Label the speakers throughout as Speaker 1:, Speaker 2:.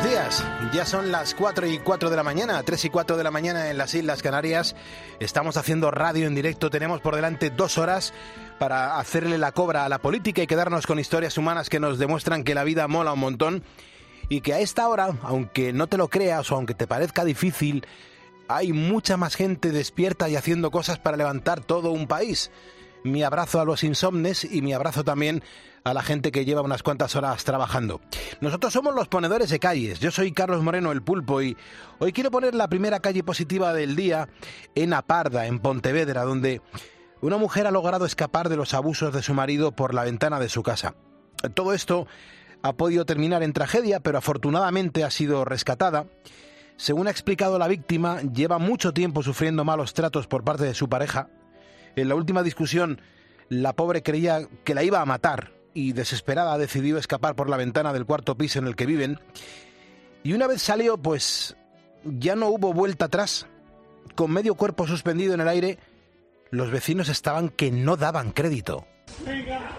Speaker 1: días. Ya son las 4:04 de la mañana, 3:04 de la mañana en las Islas Canarias. Estamos haciendo radio en directo. Tenemos por delante 2 horas para hacerle la cobra a la política y quedarnos con historias humanas que nos demuestran que la vida mola un montón y que a esta hora, aunque no te lo creas o aunque te parezca difícil, hay mucha más gente despierta y haciendo cosas para levantar todo un país. Mi abrazo a los insomnes y mi abrazo también a la gente que lleva unas cuantas horas trabajando. Nosotros somos los ponedores de calles. Yo soy Carlos Moreno, el Pulpo, y hoy quiero poner la primera calle positiva del día en Aparda, en Pontevedra, donde una mujer ha logrado escapar de los abusos de su marido por la ventana de su casa. Todo esto ha podido terminar en tragedia, pero afortunadamente ha sido rescatada. Según ha explicado la víctima, lleva mucho tiempo sufriendo malos tratos por parte de su pareja. En la última discusión, la pobre creía que la iba a matar y desesperada ha decidido escapar por la ventana del cuarto piso en el que viven. Y una vez salió, pues ya no hubo vuelta atrás. Con medio cuerpo suspendido en el aire, los vecinos estaban que no daban crédito.
Speaker 2: Venga.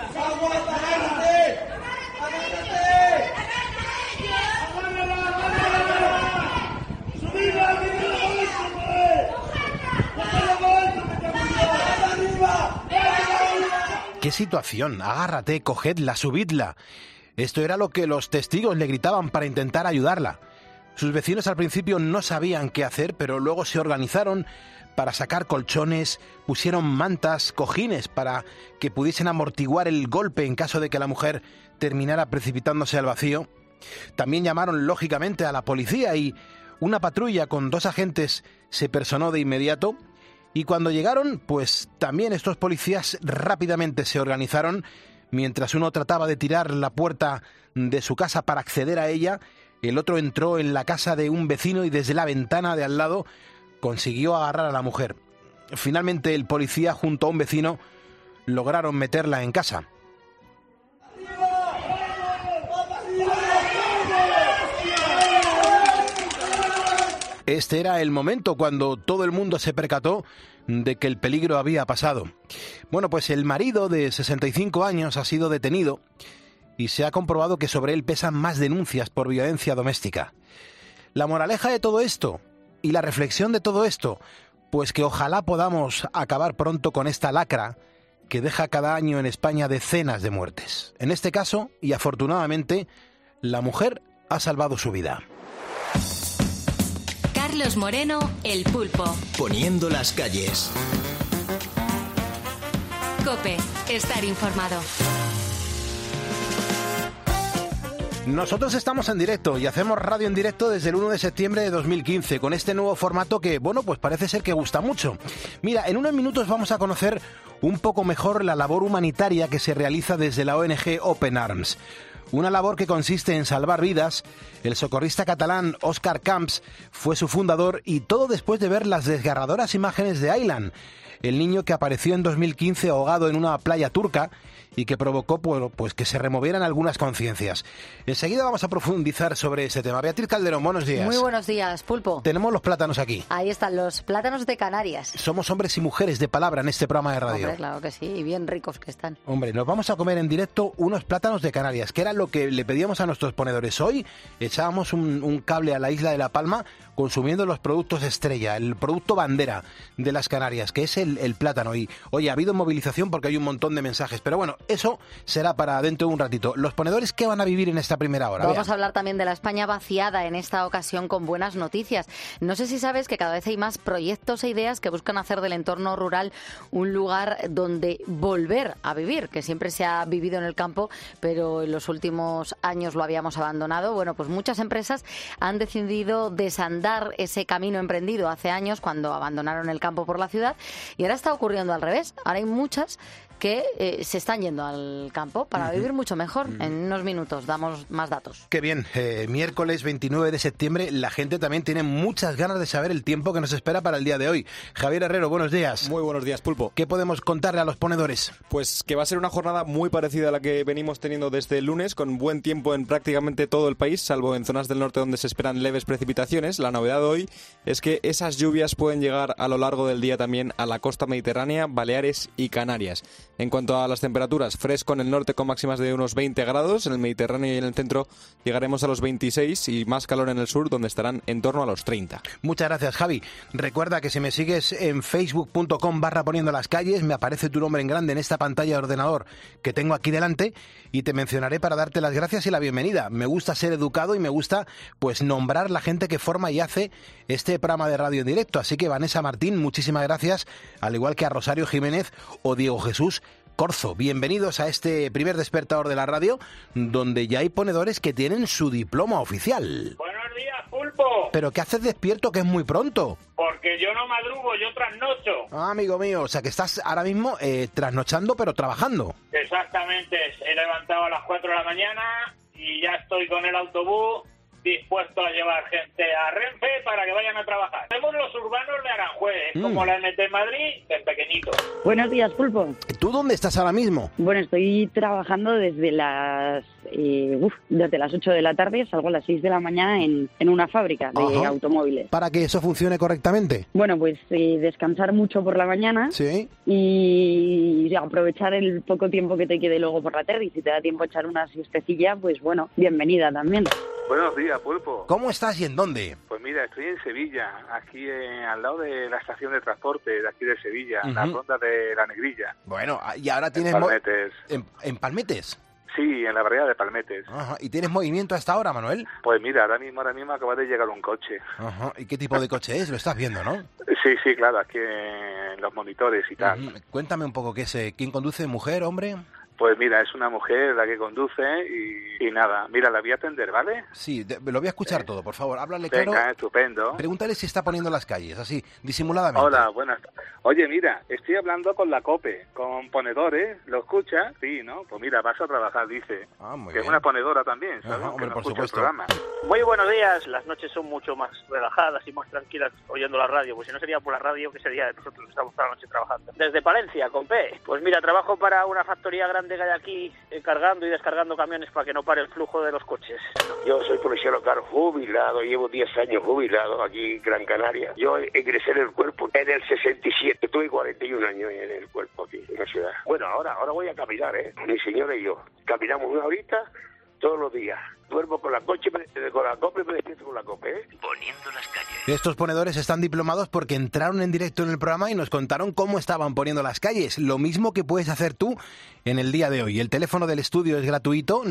Speaker 1: ¡Qué situación! Agárrate, cogedla, subidla. Esto era lo que los testigos le gritaban para intentar ayudarla. Sus vecinos al principio no sabían qué hacer, pero luego se organizaron para sacar colchones, pusieron mantas, cojines para que pudiesen amortiguar el golpe en caso de que la mujer terminara precipitándose al vacío. También llamaron lógicamente a la policía y una patrulla con 2 agentes se personó de inmediato. Y cuando llegaron, pues también estos policías rápidamente se organizaron. Mientras uno trataba de tirar la puerta de su casa para acceder a ella, el otro entró en la casa de un vecino y desde la ventana de al lado consiguió agarrar a la mujer. Finalmente el policía junto a un vecino lograron meterla en casa. Este era el momento cuando todo el mundo se percató de que el peligro había pasado. Bueno, pues el marido de 65 años ha sido detenido y se ha comprobado que sobre él pesan más denuncias por violencia doméstica. La moraleja de todo esto y la reflexión de todo esto, pues que ojalá podamos acabar pronto con esta lacra que deja cada año en España decenas de muertes. En este caso, y afortunadamente, la mujer ha salvado su vida.
Speaker 3: Carlos Moreno, el Pulpo.
Speaker 4: Poniendo las calles.
Speaker 3: COPE, estar informado.
Speaker 1: Nosotros estamos en directo y hacemos radio en directo desde el 1 de septiembre de 2015 con este nuevo formato que, bueno, pues parece ser que gusta mucho. Mira, en unos minutos vamos a conocer un poco mejor la labor humanitaria que se realiza desde la ONG Open Arms. Una labor que consiste en salvar vidas. El socorrista catalán Òscar Camps fue su fundador y todo después de ver las desgarradoras imágenes de Aylan, el niño que apareció en 2015 ahogado en una playa turca y que provocó pues que se removieran algunas conciencias. Enseguida vamos a profundizar sobre ese tema. Beatriz Calderón, buenos días.
Speaker 5: Muy buenos días, Pulpo.
Speaker 1: Tenemos los plátanos aquí.
Speaker 5: Ahí están los plátanos de Canarias.
Speaker 1: Somos hombres y mujeres de palabra en este programa de radio.
Speaker 5: Hombre, claro que sí, y bien ricos que están.
Speaker 1: Hombre, nos vamos a comer en directo unos plátanos de Canarias, que era lo que le pedíamos a nuestros ponedores. Hoy echábamos un cable a la isla de La Palma consumiendo los productos estrella, el producto bandera de las Canarias, que es el plátano. Y, oye, ha habido movilización porque hay un montón de mensajes, pero bueno, eso será para dentro de un ratito. ¿Los ponedores qué van a vivir en esta primera hora?
Speaker 5: Vamos a hablar también de la España vaciada en esta ocasión con buenas noticias. No sé si sabes que cada vez hay más proyectos e ideas que buscan hacer del entorno rural un lugar donde volver a vivir, que siempre se ha vivido en el campo, pero en los últimos años lo habíamos abandonado. Bueno, pues muchas empresas han decidido desandar ese camino emprendido hace años cuando abandonaron el campo por la ciudad y ahora está ocurriendo al revés. Ahora hay muchas que se están yendo al campo para vivir mucho mejor. En unos minutos damos más datos.
Speaker 1: Qué bien. Miércoles 29 de septiembre, la gente también tiene muchas ganas de saber el tiempo que nos espera para el día de hoy. Javier Herrero, buenos días.
Speaker 6: Muy buenos días, Pulpo.
Speaker 1: ¿Qué podemos contarle a los ponedores?
Speaker 6: Pues que va a ser una jornada muy parecida a la que venimos teniendo desde el lunes, con buen tiempo en prácticamente todo el país, salvo en zonas del norte donde se esperan leves precipitaciones. La novedad de hoy es que esas lluvias pueden llegar a lo largo del día también a la costa mediterránea, Baleares y Canarias. En cuanto a las temperaturas, fresco en el norte con máximas de unos 20 grados, en el Mediterráneo y en el centro llegaremos a los 26 y más calor en el sur, donde estarán en torno a los 30.
Speaker 1: Muchas gracias, Javi. Recuerda que si me sigues en facebook.com/poniendo las calles, me aparece tu nombre en grande en esta pantalla de ordenador que tengo aquí delante y te mencionaré para darte las gracias y la bienvenida. Me gusta ser educado y me gusta pues nombrar la gente que forma y hace este programa de radio en directo. Así que Vanessa Martín, muchísimas gracias, al igual que a Rosario Jiménez o Diego Jesús Corzo. Bienvenidos a este primer despertador de la radio, donde ya hay ponedores que tienen su diploma oficial.
Speaker 2: Buenos días, Pulpo.
Speaker 1: ¿Pero qué haces despierto, que es muy pronto?
Speaker 2: Porque yo no madrugo, yo trasnocho.
Speaker 1: Ah, amigo mío, o sea que estás ahora mismo trasnochando pero trabajando.
Speaker 2: Exactamente, he levantado a las 4 de la mañana y ya estoy con el autobús dispuesto a llevar gente a Renfe para que vayan a trabajar. Tenemos los urbanos de Aranjuez, como la MT Madrid, en pequeñito.
Speaker 7: Buenos días, Pulpo.
Speaker 1: ¿Tú dónde estás ahora mismo?
Speaker 7: Bueno, estoy trabajando desde las 8 de la tarde, salgo a las 6 de la mañana en una fábrica de automóviles.
Speaker 1: ¿Para que eso funcione correctamente?
Speaker 7: Bueno, pues descansar mucho por la mañana.
Speaker 1: Sí.
Speaker 7: Y aprovechar el poco tiempo que te quede luego por la tarde. Y si te da tiempo a echar una siestecilla, pues bueno, bienvenida también.
Speaker 8: Buenos días, Pulpo.
Speaker 1: ¿Cómo estás y en dónde?
Speaker 8: Pues mira, estoy en Sevilla, aquí al lado de la estación de transporte de aquí de Sevilla, en la ronda de la Negrilla.
Speaker 1: Bueno, y ahora tienes...
Speaker 8: En Palmetes.
Speaker 1: ¿En Palmetes?
Speaker 8: Sí, en la barriada de Palmetes.
Speaker 1: Ajá. ¿Y tienes movimiento hasta ahora, Manuel?
Speaker 8: Pues mira, ahora mismo acaba de llegar un coche.
Speaker 1: Ajá. ¿Y qué tipo de coche es? Lo estás viendo, ¿no?
Speaker 8: Sí, claro, aquí en los monitores y tal.
Speaker 1: Cuéntame un poco, ¿quién conduce? ¿Mujer, hombre?
Speaker 8: Pues mira, es una mujer la que conduce y nada. Mira, la voy a atender, ¿vale?
Speaker 1: Sí, lo voy a escuchar todo, por favor. Háblale claro.
Speaker 8: Venga, estupendo.
Speaker 1: Pregúntale si está poniendo las calles, así, disimuladamente.
Speaker 8: Hola, buenas. Oye, mira, estoy hablando con la COPE, con ponedores. ¿Lo escuchas? Sí, ¿no? Pues mira, vas a trabajar, dice.
Speaker 1: Muy
Speaker 8: que
Speaker 1: bien.
Speaker 8: es una ponedora también, ¿sabes?
Speaker 1: Ajá, hombre,
Speaker 8: que no
Speaker 1: por
Speaker 8: escucha
Speaker 1: supuesto.
Speaker 8: El programa.
Speaker 9: Muy buenos días. Las noches son mucho más relajadas y más tranquilas oyendo la radio. Pues si no sería por la radio, que sería de nosotros que estamos toda la noche trabajando. Desde Palencia, con P. Pues mira, trabajo para una factoría grande que hay aquí, cargando y descargando camiones para que no pare el flujo de los coches.
Speaker 10: Yo soy policía local jubilado, llevo 10 años jubilado aquí en Gran Canaria. Yo ingresé en el cuerpo en el 67, tuve 41 años en el cuerpo aquí en la ciudad. Bueno, ahora voy a caminar, mi señora y yo. Caminamos una horita todos los días. Duermo con la coche, con la copa y me despierto con la copa, Poniendo las calles.
Speaker 1: Estos ponedores están diplomados porque entraron en directo en el programa y nos contaron cómo estaban poniendo las calles. Lo mismo que puedes hacer tú en el día de hoy. El teléfono del estudio es gratuito,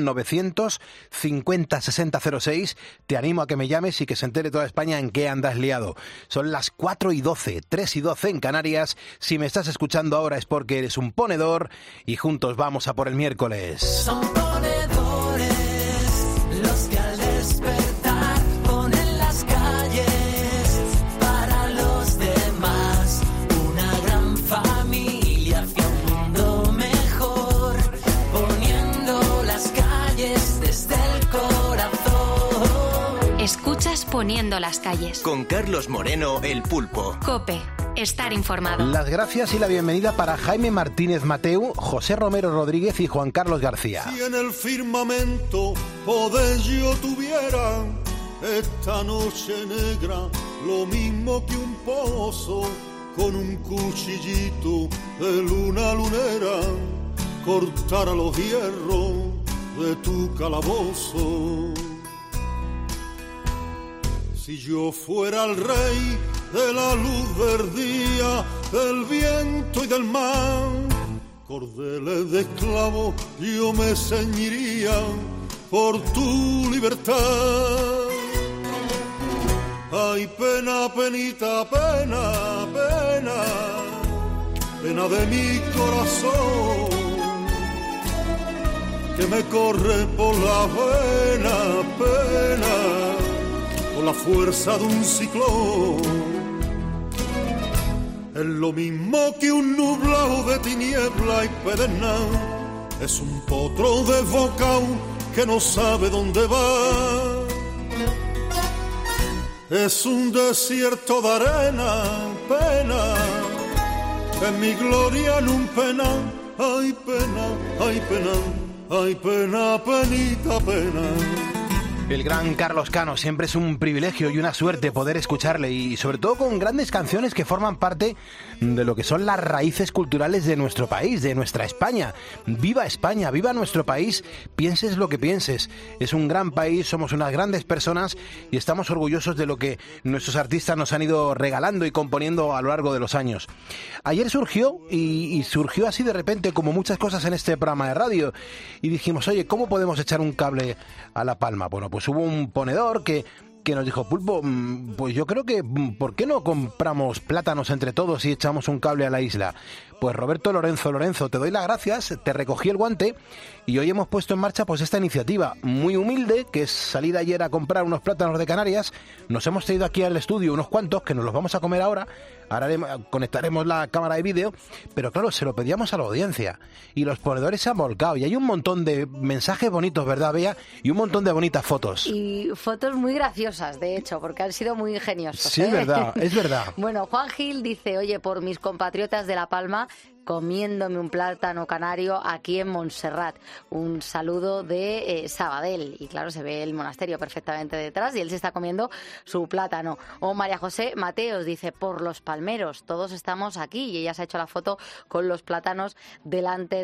Speaker 1: 950-6006. Te animo a que me llames y que se entere toda España en qué andas liado. Son las 4:12, 3:12 en Canarias. Si me estás escuchando ahora es porque eres un ponedor y juntos vamos a por el miércoles.
Speaker 11: Son ponedores los que al despertar ponen las calles para los demás. Una gran familia hacia un mundo mejor, poniendo las calles desde el corazón.
Speaker 3: Escuchas Poniendo las calles.
Speaker 4: Con Carlos Moreno, el Pulpo.
Speaker 3: COPE. Estar informado.
Speaker 1: Las gracias y la bienvenida para Jaime Martínez Mateu, José Romero Rodríguez y Juan Carlos García.
Speaker 12: Si en el firmamento poder yo tuviera esta noche negra, lo mismo que un pozo con un cuchillito de luna lunera, cortara los hierros de tu calabozo. Si yo fuera el rey de la luz del día, del viento y del mar, cordeles de esclavo yo me ceñiría por tu libertad. Ay, pena, penita, pena, pena, pena de mi corazón, que me corre por la vena, pena, con la fuerza de un ciclón. Es lo mismo que un nublado de tiniebla y pedernal, es un potro desbocado que no sabe dónde va. Es un desierto de arena, pena, es mi gloria en un penal. Ay, pena, ay, pena, ay, pena, penita, pena.
Speaker 1: El gran Carlos Cano, siempre es un privilegio y una suerte poder escucharle y sobre todo con grandes canciones que forman parte de lo que son las raíces culturales de nuestro país, de nuestra España. España, viva nuestro país, pienses lo que pienses. Es un gran país, somos unas grandes personas y estamos orgullosos de lo que nuestros artistas nos han ido regalando y componiendo a lo largo de los años. Ayer surgió y surgió así de repente como muchas cosas en este programa de radio y dijimos, oye, ¿cómo podemos echar un cable a La Palma? Bueno, pues hubo un ponedor que nos dijo, Pulpo, pues yo creo que, ¿por qué no compramos plátanos entre todos y echamos un cable a la isla? Pues Roberto Lorenzo, te doy las gracias, te recogí el guante y hoy hemos puesto en marcha pues esta iniciativa muy humilde, que es salir ayer a comprar unos plátanos de Canarias. Nos hemos traído aquí al estudio unos cuantos que nos los vamos a comer ahora conectaremos la cámara de vídeo, pero claro, se lo pedíamos a la audiencia y los ponedores se han volcado y hay un montón de mensajes bonitos, ¿verdad, Bea? Y un montón de bonitas fotos.
Speaker 5: Y fotos muy graciosas, de hecho, porque han sido muy ingeniosos.
Speaker 1: Sí, es verdad, es verdad.
Speaker 5: Bueno, Juan Gil dice, oye, por mis compatriotas de La Palma, comiéndome un plátano canario aquí en Montserrat. Un saludo de Sabadell. Y claro, se ve el monasterio perfectamente detrás y él se está comiendo su plátano. O María José Mateos dice, por los palmeros, todos estamos aquí. Y ella se ha hecho la foto con los plátanos delante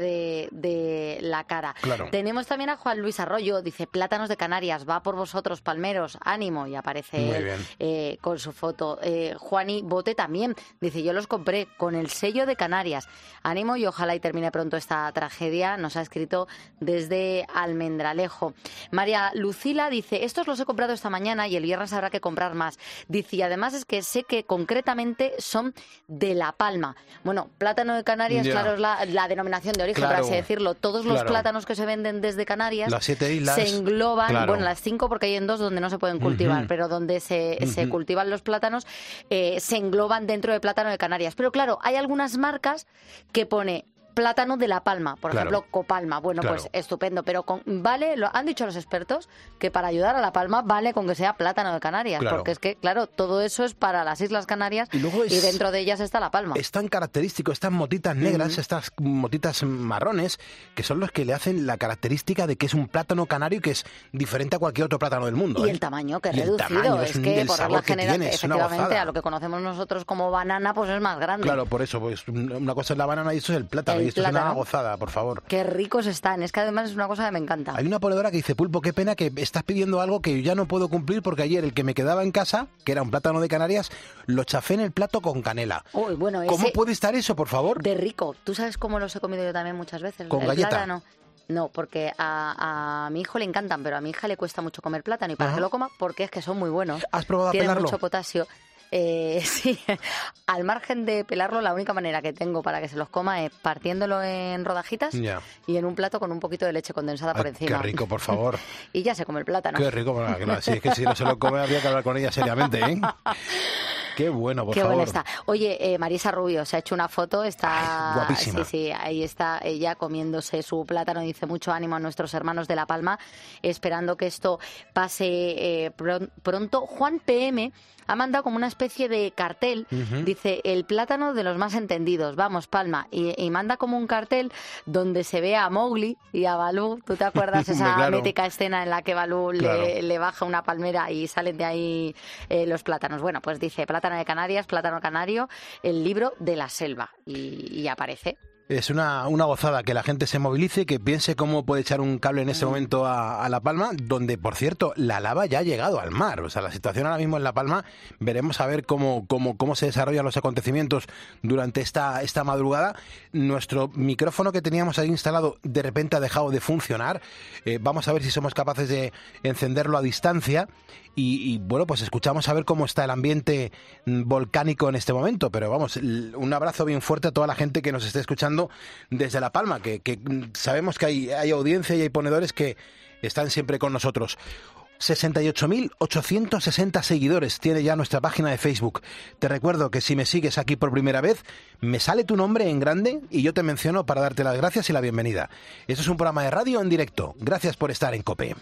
Speaker 5: de la cara.
Speaker 1: Claro.
Speaker 5: Tenemos también a Juan Luis Arroyo, dice, plátanos de Canarias, va por vosotros, palmeros, ánimo. Y aparece él con su foto. Juani Bote también dice, yo los compré con el sello de Canarias. Ánimo y ojalá y termine pronto esta tragedia. Nos ha escrito desde Almendralejo. María Lucila dice, estos los he comprado esta mañana y el viernes habrá que comprar más. Dice, y además es que sé que concretamente son de La Palma. Bueno, plátano de Canarias, claro, es la denominación de origen, por así decirlo. Todos los plátanos que se venden desde Canarias,
Speaker 1: las 7 islas,
Speaker 5: se engloban, bueno, las 5 porque hay en 2 donde no se pueden cultivar, pero donde se cultivan los plátanos, se engloban dentro de plátano de Canarias. Pero claro, hay algunas marcas que pone plátano de La Palma, por ejemplo, Copalma. Bueno, pues estupendo, pero vale, lo han dicho los expertos que para ayudar a La Palma vale con que sea plátano de Canarias, porque es que, claro, todo eso es para las Islas Canarias y dentro de ellas está La Palma.
Speaker 1: Es tan característico, estas motitas negras, estas motitas marrones, que son los que le hacen la característica de que es un plátano canario que es diferente a cualquier otro plátano del mundo.
Speaker 5: Y el tamaño, que es reducido, es que por regla general, efectivamente, a lo que conocemos nosotros como banana, pues es más grande.
Speaker 1: Claro, por eso, pues una cosa es la banana y eso es el plátano. Y esto es una gozada, por favor.
Speaker 5: Qué ricos están, es que además es una cosa que me encanta.
Speaker 1: Hay una ponedora que dice, Pulpo, qué pena que estás pidiendo algo que yo ya no puedo cumplir porque ayer el que me quedaba en casa, que era un plátano de Canarias, lo chafé en el plato con canela.
Speaker 5: Uy, bueno,
Speaker 1: ¿cómo puede estar eso, por favor?
Speaker 5: De rico. ¿Tú sabes cómo los he comido yo también muchas veces?
Speaker 1: ¿Con galleta?
Speaker 5: Plátano. No, porque a mi hijo le encantan, pero a mi hija le cuesta mucho comer plátano y para que lo coma, porque es que son muy buenos.
Speaker 1: ¿Has probado a
Speaker 5: pelarlo? Tienen mucho potasio. Sí, al margen de pelarlo, la única manera que tengo para que se los coma es partiéndolo en rodajitas y en un plato con un poquito de leche condensada por encima.
Speaker 1: Qué rico, por favor.
Speaker 5: Y ya se come el plátano.
Speaker 1: Qué rico, si es que si no se lo come habría que hablar con ella seriamente, ¿eh? Qué bueno, por favor.
Speaker 5: Qué buena está. Oye, Marisa Rubio se ha hecho una foto, está...
Speaker 1: Ay, guapísima.
Speaker 5: Sí, ahí está ella comiéndose su plátano. Dice, mucho ánimo a nuestros hermanos de La Palma, esperando que esto pase pronto. Juan PM ha mandado como una especie de cartel, dice, el plátano de los más entendidos, vamos, Palma, y manda como un cartel donde se ve a Mowgli y a Balú. ¿Tú te acuerdas esa mítica escena en la que Balú le baja una palmera y salen de ahí los plátanos? Bueno, pues dice, plátano de Canarias, plátano canario, el libro de la selva, y aparece.
Speaker 1: Es una gozada que la gente se movilice, que piense cómo puede echar un cable en ese momento a La Palma, donde, por cierto, la lava ya ha llegado al mar. O sea, la situación ahora mismo en La Palma, veremos a ver cómo se desarrollan los acontecimientos durante esta madrugada. Nuestro micrófono que teníamos ahí instalado de repente ha dejado de funcionar. Vamos a ver si somos capaces de encenderlo a distancia. Y bueno, pues escuchamos a ver cómo está el ambiente volcánico en este momento. Pero vamos, un abrazo bien fuerte a toda la gente que nos esté escuchando desde La Palma, que sabemos que hay audiencia y hay ponedores que están siempre con nosotros. 68.860 seguidores tiene ya nuestra página de Facebook. Te recuerdo que si me sigues aquí por primera vez, me sale tu nombre en grande y yo te menciono para darte las gracias y la bienvenida. Esto es un programa de radio en directo. Gracias por estar en COPE.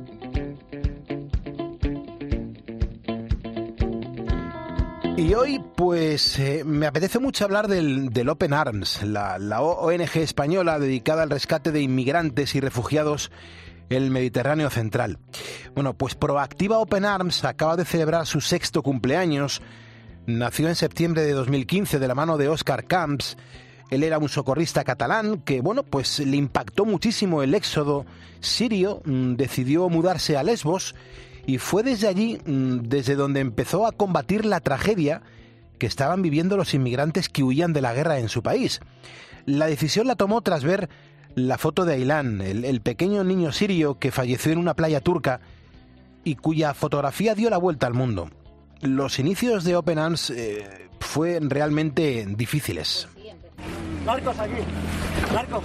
Speaker 1: Y hoy Pues me apetece mucho hablar del Open Arms, la ONG española dedicada al rescate de inmigrantes y refugiados en el Mediterráneo central. Bueno, pues Proactiva Open Arms acaba de celebrar su 6º cumpleaños. Nació en septiembre de 2015 de la mano de Òscar Camps. Él era un socorrista catalán que, bueno, pues le impactó muchísimo el éxodo sirio, decidió mudarse a Lesbos y fue desde allí, desde donde empezó a combatir la tragedia que estaban viviendo los inmigrantes que huían de la guerra en su país. La decisión la tomó tras ver la foto de Aylan, el pequeño niño sirio que falleció en una playa turca y cuya fotografía dio la vuelta al mundo. Los inicios de Open Arms fueron realmente difíciles.
Speaker 13: Marcos, aquí. Marcos.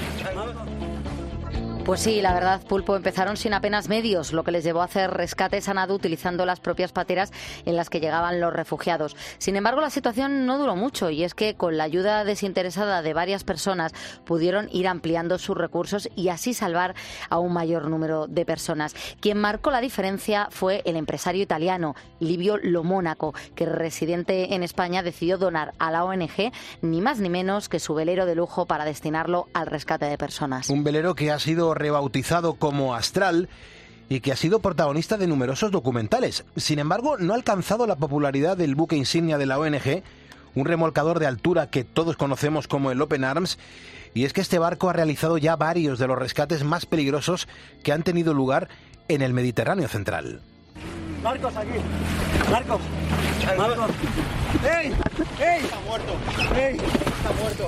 Speaker 5: Pues sí, la verdad, Pulpo, empezaron sin apenas medios, lo que les llevó a hacer rescates a nado utilizando las propias pateras en las que llegaban los refugiados. Sin embargo, la situación no duró mucho y es que con la ayuda desinteresada de varias personas pudieron ir ampliando sus recursos y así salvar a un mayor número de personas. Quien marcó la diferencia fue el empresario italiano Livio Lo Monaco, que residente en España decidió donar a la ONG ni más ni menos que su velero de lujo para destinarlo al rescate de personas.
Speaker 1: Un velero que ha sido rebautizado como Astral y que ha sido protagonista de numerosos documentales. Sin embargo, no ha alcanzado la popularidad del buque insignia de la ONG, un remolcador de altura que todos conocemos como el Open Arms, y es que este barco ha realizado ya varios de los rescates más peligrosos que han tenido lugar en el Mediterráneo central.
Speaker 13: Marcos, aquí. Marcos. Marcos. ¡Ey! ¡Ey! Está muerto. ¡Ey! Está muerto.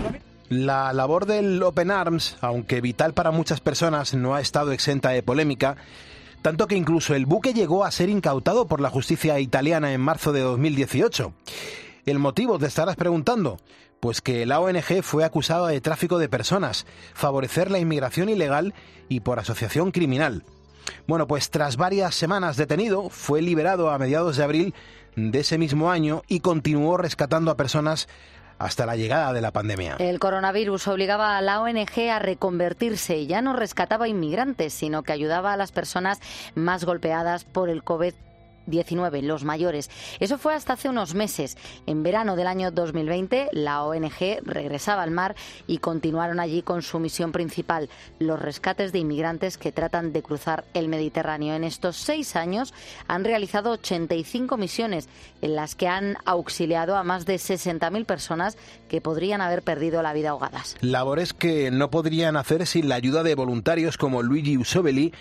Speaker 1: La labor del Open Arms, aunque vital para muchas personas, no ha estado exenta de polémica, tanto que incluso el buque llegó a ser incautado por la justicia italiana en marzo de 2018. ¿El motivo, te estarás preguntando? Pues que la ONG fue acusada de tráfico de personas, favorecer la inmigración ilegal y por asociación criminal. Bueno, pues tras varias semanas detenido, fue liberado a mediados de abril de ese mismo año y continuó rescatando a personas hasta la llegada de la pandemia.
Speaker 5: El coronavirus obligaba a la ONG a reconvertirse y ya no rescataba inmigrantes, sino que ayudaba a las personas más golpeadas por el COVID-19, los mayores. Eso fue hasta hace unos meses. En verano del año 2020, la ONG regresaba al mar y continuaron allí con su misión principal, los rescates de inmigrantes que tratan de cruzar el Mediterráneo. En estos 6 años han realizado 85 misiones en las que han auxiliado a más de 60.000 personas que podrían haber perdido la vida ahogadas.
Speaker 1: Labores que no podrían hacer sin la ayuda de voluntarios como Luigi Usobeli.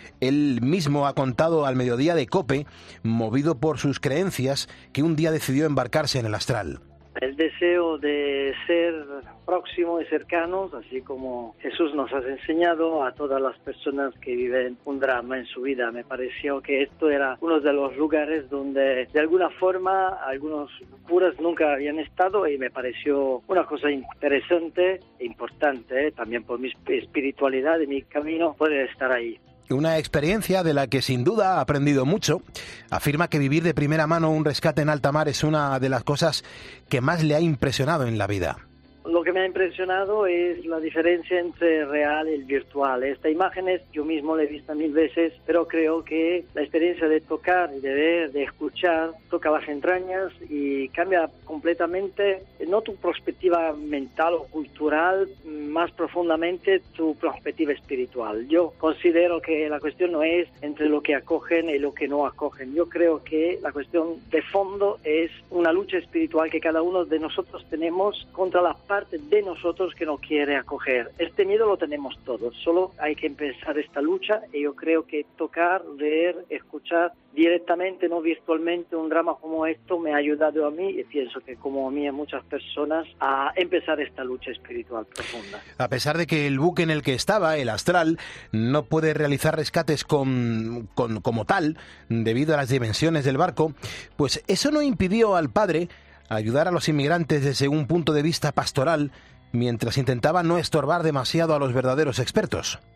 Speaker 1: Él mismo ha contado al Mediodía de COPE, movido por sus creencias, que un día decidió embarcarse en el Astral.
Speaker 13: El deseo de ser próximos y cercanos, así como Jesús nos ha enseñado a todas las personas que viven un drama en su vida. Me pareció que esto era uno de los lugares donde de alguna forma algunos curas nunca habían estado y me pareció una cosa interesante e importante, también por mi espiritualidad y mi camino, poder estar ahí.
Speaker 1: Una experiencia de la que sin duda ha aprendido mucho. Afirma que vivir de primera mano un rescate en alta mar es una de las cosas que más le ha impresionado en la vida.
Speaker 13: Lo que me ha impresionado es la diferencia entre el real y el virtual. Esta imagen yo mismo la he visto 1000 veces, pero creo que la experiencia de tocar y de ver, de escuchar, toca las entrañas y cambia completamente, no tu perspectiva mental o cultural, más profundamente tu perspectiva espiritual. Yo considero que la cuestión no es entre lo que acogen y lo que no acogen. Yo creo que la cuestión de fondo es una lucha espiritual que cada uno de nosotros tenemos contra la parte de nosotros que no quiere acoger. Este miedo lo tenemos todos, solo hay que empezar esta lucha y yo creo que tocar, ver, escuchar directamente, no virtualmente, un drama como esto me ha ayudado a mí y pienso que como a mí a muchas personas a empezar esta lucha espiritual profunda.
Speaker 1: A pesar de que el buque en el que estaba, el Astral, no puede realizar rescates como tal, debido a las dimensiones del barco, pues eso no impidió al padre ayudar a los inmigrantes desde un punto de vista pastoral, mientras intentaba no estorbar demasiado a los verdaderos expertos.
Speaker 13: Fue muy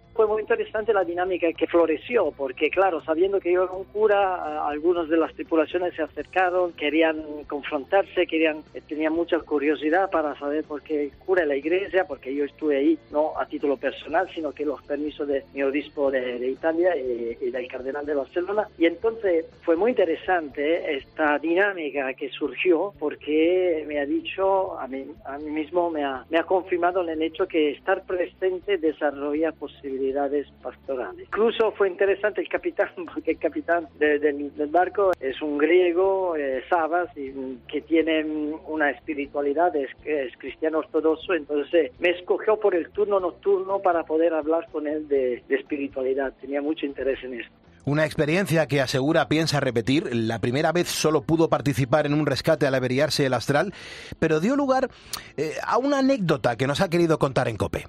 Speaker 13: interesante la dinámica que floreció, porque claro, sabiendo que yo era un cura, algunos de las tripulaciones se acercaron, querían confrontarse, tenían mucha curiosidad para saber por qué cura la iglesia, porque yo estuve ahí no a título personal, sino que los permisos de mi obispo de Italia y del cardenal de Barcelona. Y entonces fue muy interesante esta dinámica que surgió, porque me ha dicho a mí mismo, me ha confirmado en el hecho que estar presente desarrolla posibilidades pastorales. Incluso fue interesante el capitán, porque el capitán del barco es un griego, Sabas, que tiene una espiritualidad, es cristiano ortodoxo, entonces me escogió por el turno nocturno para poder hablar con él de espiritualidad. Tenía mucho interés en esto.
Speaker 1: Una experiencia que asegura piensa repetir. La primera vez solo pudo participar en un rescate al averiarse el Astral, pero dio lugar a una anécdota que nos ha querido contar en COPE.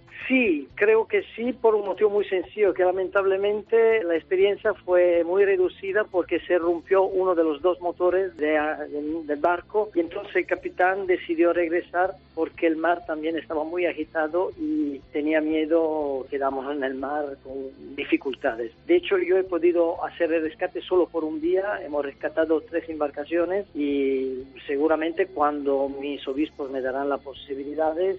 Speaker 13: Sí, creo que sí, por un motivo muy sencillo, que lamentablemente la experiencia fue muy reducida porque se rompió uno de los dos motores del barco y entonces el capitán decidió regresar porque el mar también estaba muy agitado y tenía miedo, quedamos en el mar con dificultades. De hecho, yo he podido hacer el rescate solo por un día, hemos rescatado 3 embarcaciones y seguramente cuando mis obispos me darán las posibilidades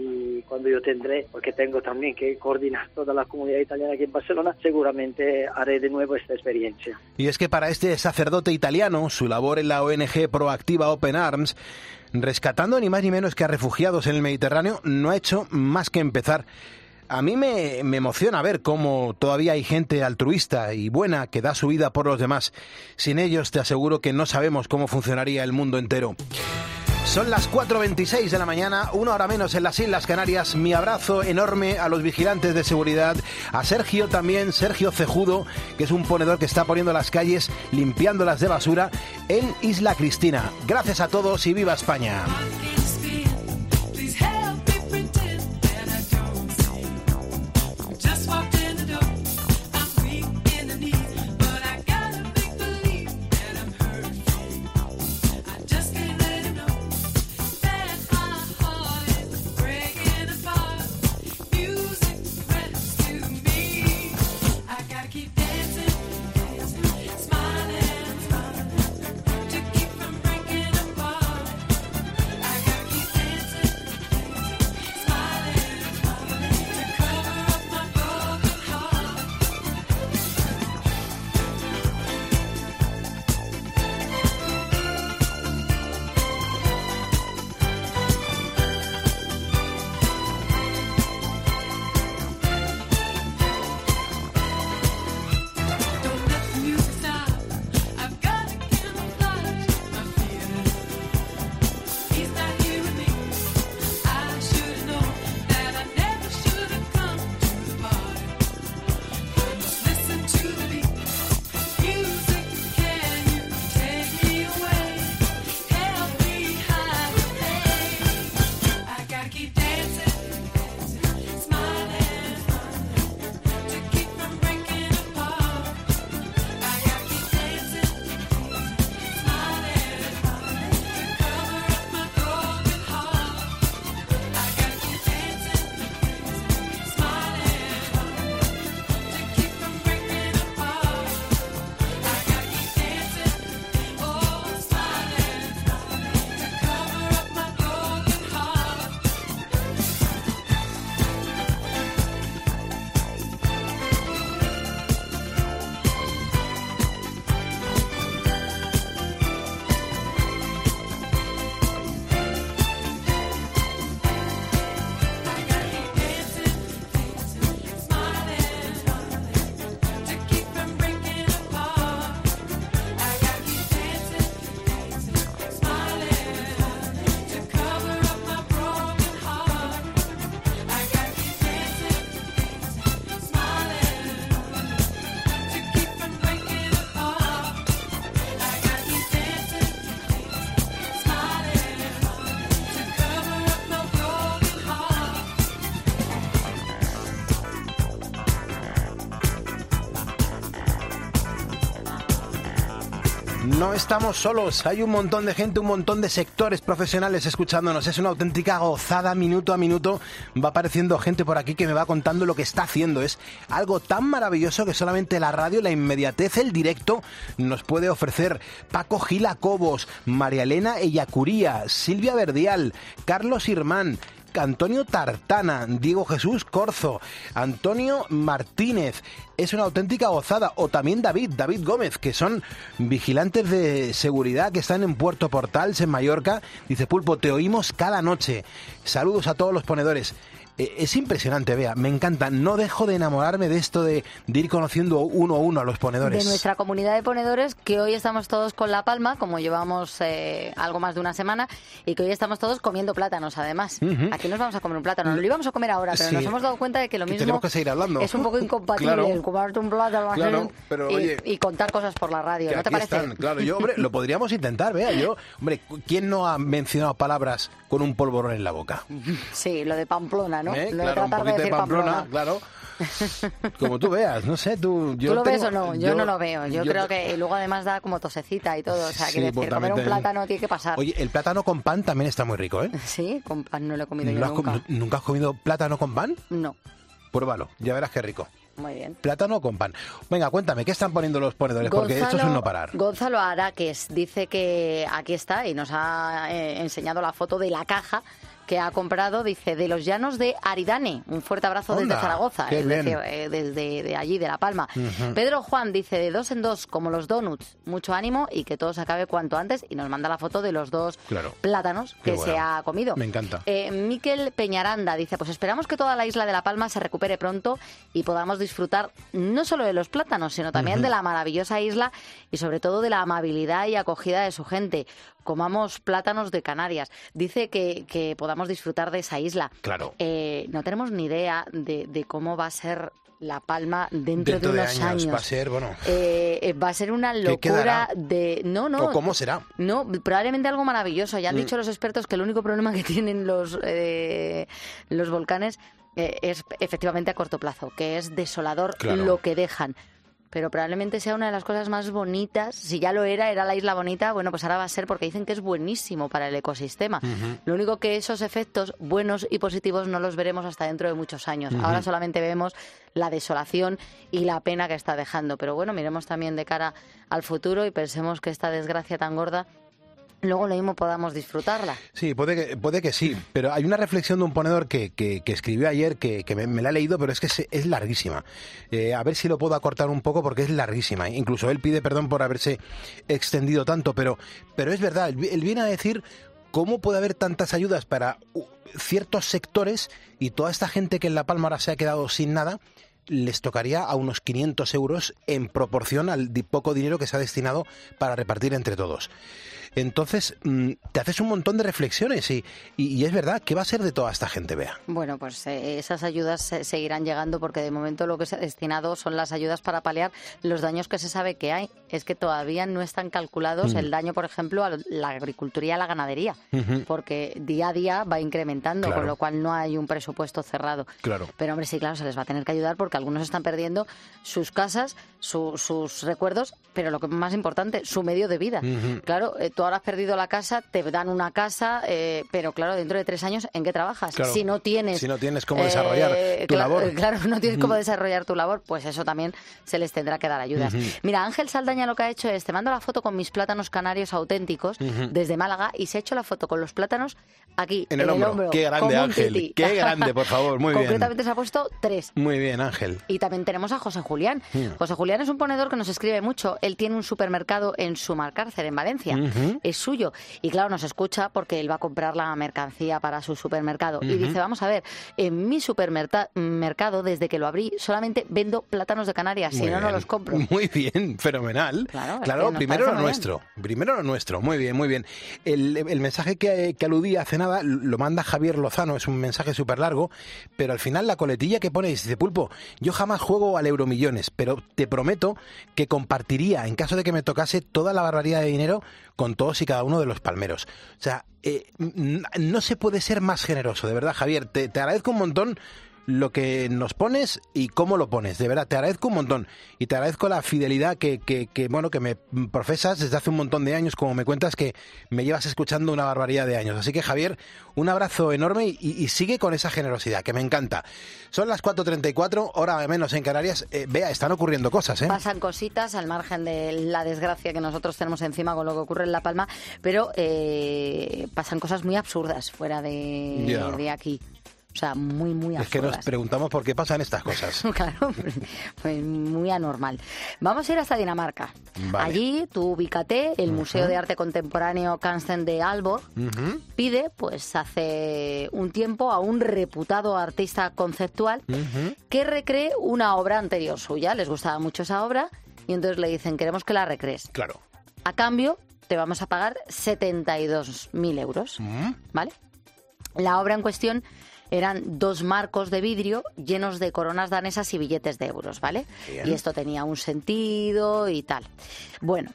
Speaker 13: y cuando yo tendré, porque tengo también que coordinar toda la comunidad italiana aquí en Barcelona, seguramente haré de nuevo esta experiencia.
Speaker 1: Y es que para este sacerdote italiano, su labor en la ONG proactiva Open Arms, rescatando ni más ni menos que a refugiados en el Mediterráneo, no ha hecho más que empezar. A mí me emociona ver cómo todavía hay gente altruista y buena que da su vida por los demás. Sin ellos te aseguro que no sabemos cómo funcionaría el mundo entero. Son las 4:26 de la mañana, 1 hora menos en las Islas Canarias. Mi abrazo enorme a los vigilantes de seguridad, a Sergio también, Sergio Cejudo, que es un ponedor que está poniendo las calles, limpiándolas de basura en Isla Cristina. Gracias a todos y viva España.
Speaker 11: I
Speaker 1: No estamos solos, hay un montón de gente, un montón de sectores profesionales escuchándonos. Es una auténtica gozada, minuto a minuto. Va apareciendo gente por aquí que me va contando lo que está haciendo. Es algo tan maravilloso que solamente la radio, la inmediatez, el directo nos puede ofrecer. Paco Gila Cobos, María Elena Ellacuría, Silvia Verdial, Carlos Irmán, Antonio Tartana, Diego Jesús Corzo, Antonio Martínez. Es una auténtica gozada. O también David Gómez, que son vigilantes de seguridad que están en Puerto Portals, en Mallorca. Dice: Pulpo, te oímos cada noche. Saludos a todos los ponedores. Es impresionante, Bea, me encanta. No dejo de enamorarme de esto de ir conociendo uno a uno a los ponedores.
Speaker 5: De nuestra comunidad de ponedores, que hoy estamos todos con La Palma, como llevamos algo más de una semana, y que hoy estamos todos comiendo plátanos, además. Aquí nos vamos a comer un plátano. Lo íbamos a comer ahora, pero nos hemos dado cuenta de que lo mismo
Speaker 1: tenemos que seguir hablando.
Speaker 5: Es un poco incompatible el comerte un plátano y contar cosas por la radio, ¿no te parece?
Speaker 1: Están, claro, hombre, lo podríamos intentar, Bea. ¿Quién no ha mencionado palabras con un polvorón en la boca?
Speaker 5: Sí, lo de Pamplona, ¿no?
Speaker 1: Claro, un poquito de Pamplona, claro. Como tú veas, no sé, ¿Tú
Speaker 5: lo ves o no? Yo no lo veo. Yo creo que luego además da como tosecita y todo. O sea, quiere decir, comer un plátano tiene que pasar.
Speaker 1: Oye, el plátano con pan también está muy rico, ¿eh?
Speaker 5: Sí, con pan no lo he comido yo nunca.
Speaker 1: ¿Nunca has comido plátano con pan?
Speaker 5: No.
Speaker 1: Pruébalo, ya verás qué rico.
Speaker 5: Muy bien.
Speaker 1: Plátano con pan. Venga, cuéntame, ¿qué están poniendo los ponedores? Porque esto es un no parar.
Speaker 5: Gonzalo Araques dice que aquí está y nos ha enseñado la foto de la caja que ha comprado, dice, de los llanos de Aridane. Un fuerte abrazo desde Zaragoza, desde allí, de La Palma. Pedro Juan dice, de 2 en 2, como los donuts. Mucho ánimo y que todo se acabe cuanto antes. Y nos manda la foto de los 2 plátanos que se ha comido.
Speaker 1: Me encanta.
Speaker 5: Miquel Peñaranda dice, pues esperamos que toda la isla de La Palma se recupere pronto y podamos disfrutar no solo de los plátanos, sino también de la maravillosa isla y sobre todo de la amabilidad y acogida de su gente. Comamos plátanos de Canarias. Dice que podamos disfrutar de esa isla.
Speaker 1: Claro.
Speaker 5: No tenemos ni idea de cómo va a ser La Palma dentro de unos años.
Speaker 1: Va a ser,
Speaker 5: va a ser una locura de... No.
Speaker 1: ¿O cómo será?
Speaker 5: No, probablemente algo maravilloso. Ya han dicho los expertos que el único problema que tienen los volcanes es efectivamente a corto plazo, que es desolador lo que dejan. Pero probablemente sea una de las cosas más bonitas. Si ya lo era la isla bonita, bueno, pues ahora va a ser porque dicen que es buenísimo para el ecosistema. Lo único que esos efectos buenos y positivos no los veremos hasta dentro de muchos años. Ahora solamente vemos la desolación y la pena que está dejando. Pero bueno, miremos también de cara al futuro y pensemos que esta desgracia tan gorda luego lo mismo podamos disfrutarla.
Speaker 1: Sí, puede que sí, pero hay una reflexión de un ponedor que escribió ayer que me la he leído, pero es que es larguísima. A ver si lo puedo acortar un poco porque es larguísima. Incluso él pide perdón por haberse extendido tanto, pero es verdad, él viene a decir cómo puede haber tantas ayudas para ciertos sectores y toda esta gente que en La Palma ahora se ha quedado sin nada, les tocaría a unos 500 euros en proporción al poco dinero que se ha destinado para repartir entre todos. Entonces, te haces un montón de reflexiones y es verdad, ¿qué va a ser de toda esta gente, Bea?
Speaker 5: Bueno, pues esas ayudas seguirán llegando porque de momento lo que se ha destinado son las ayudas para paliar los daños que se sabe que hay. Es que todavía no están calculados el daño, por ejemplo, a la agricultura y a la ganadería, porque día a día va incrementando, con lo cual no hay un presupuesto cerrado.
Speaker 1: Claro.
Speaker 5: Pero, hombre, sí, claro, se les va a tener que ayudar porque algunos están perdiendo sus casas, sus recuerdos, pero lo que es más importante, su medio de vida. Claro, tú ahora has perdido la casa, te dan una casa, pero claro, dentro de 3 años, ¿en qué trabajas?
Speaker 1: Claro,
Speaker 5: si no tienes
Speaker 1: cómo desarrollar tu labor.
Speaker 5: Claro, no tienes cómo desarrollar tu labor, pues eso también se les tendrá que dar ayudas. Mira, Ángel Saldaña lo que ha hecho es, te mando la foto con mis plátanos canarios auténticos desde Málaga y se ha hecho la foto con los plátanos aquí, en el hombro.
Speaker 1: Qué grande, Ángel, qué grande, por favor, muy bien.
Speaker 5: Concretamente se ha puesto 3.
Speaker 1: Muy bien, Ángel.
Speaker 5: Y también tenemos a José Julián. José Julián es un ponedor que nos escribe mucho. Él tiene un supermercado en Sumarcárcer, en Valencia. Es suyo. Y claro, nos escucha porque él va a comprar la mercancía para su supermercado. Y dice, vamos a ver, en mi supermercado, desde que lo abrí, solamente vendo plátanos de Canarias. Si no, no los compro.
Speaker 1: Muy bien, fenomenal. Claro, primero lo nuestro. Primero lo nuestro. Muy bien, muy bien. El mensaje que aludí hace nada lo manda Javier Lozano. Es un mensaje súper largo, pero al final la coletilla que pone dice, Pulpo, yo jamás juego al Euromillones, pero te prometo que compartiría, en caso de que me tocase, toda la barbaridad de dinero con todos y cada uno de los palmeros. O sea, no se puede ser más generoso, de verdad, Javier. Te agradezco un montón lo que nos pones y cómo lo pones. De verdad, te agradezco un montón. Y te agradezco la fidelidad que me profesas desde hace un montón de años, como me cuentas que me llevas escuchando una barbaridad de años. Así que, Javier, un abrazo enorme y sigue con esa generosidad, que me encanta. Son las 4:34, hora menos en Canarias. Vea, están ocurriendo cosas, ¿eh?
Speaker 5: Pasan cositas al margen de la desgracia que nosotros tenemos encima con lo que ocurre en La Palma, pero pasan cosas muy absurdas fuera de aquí. O sea, muy, muy absurdas.
Speaker 1: Es que nos preguntamos por qué pasan estas cosas.
Speaker 5: Claro, pues muy anormal. Vamos a ir hasta Dinamarca. Vale. Allí, tú ubícate, el Museo de Arte Contemporáneo Kunsten de Aalborg pide, pues hace un tiempo, a un reputado artista conceptual que recree una obra anterior suya. Les gustaba mucho esa obra y entonces le dicen, queremos que la recrees.
Speaker 1: Claro.
Speaker 5: A cambio, te vamos a pagar 72.000 euros, ¿vale? La obra en cuestión eran 2 marcos de vidrio llenos de coronas danesas y billetes de euros, ¿vale? Bien. Y esto tenía un sentido y tal. Bueno,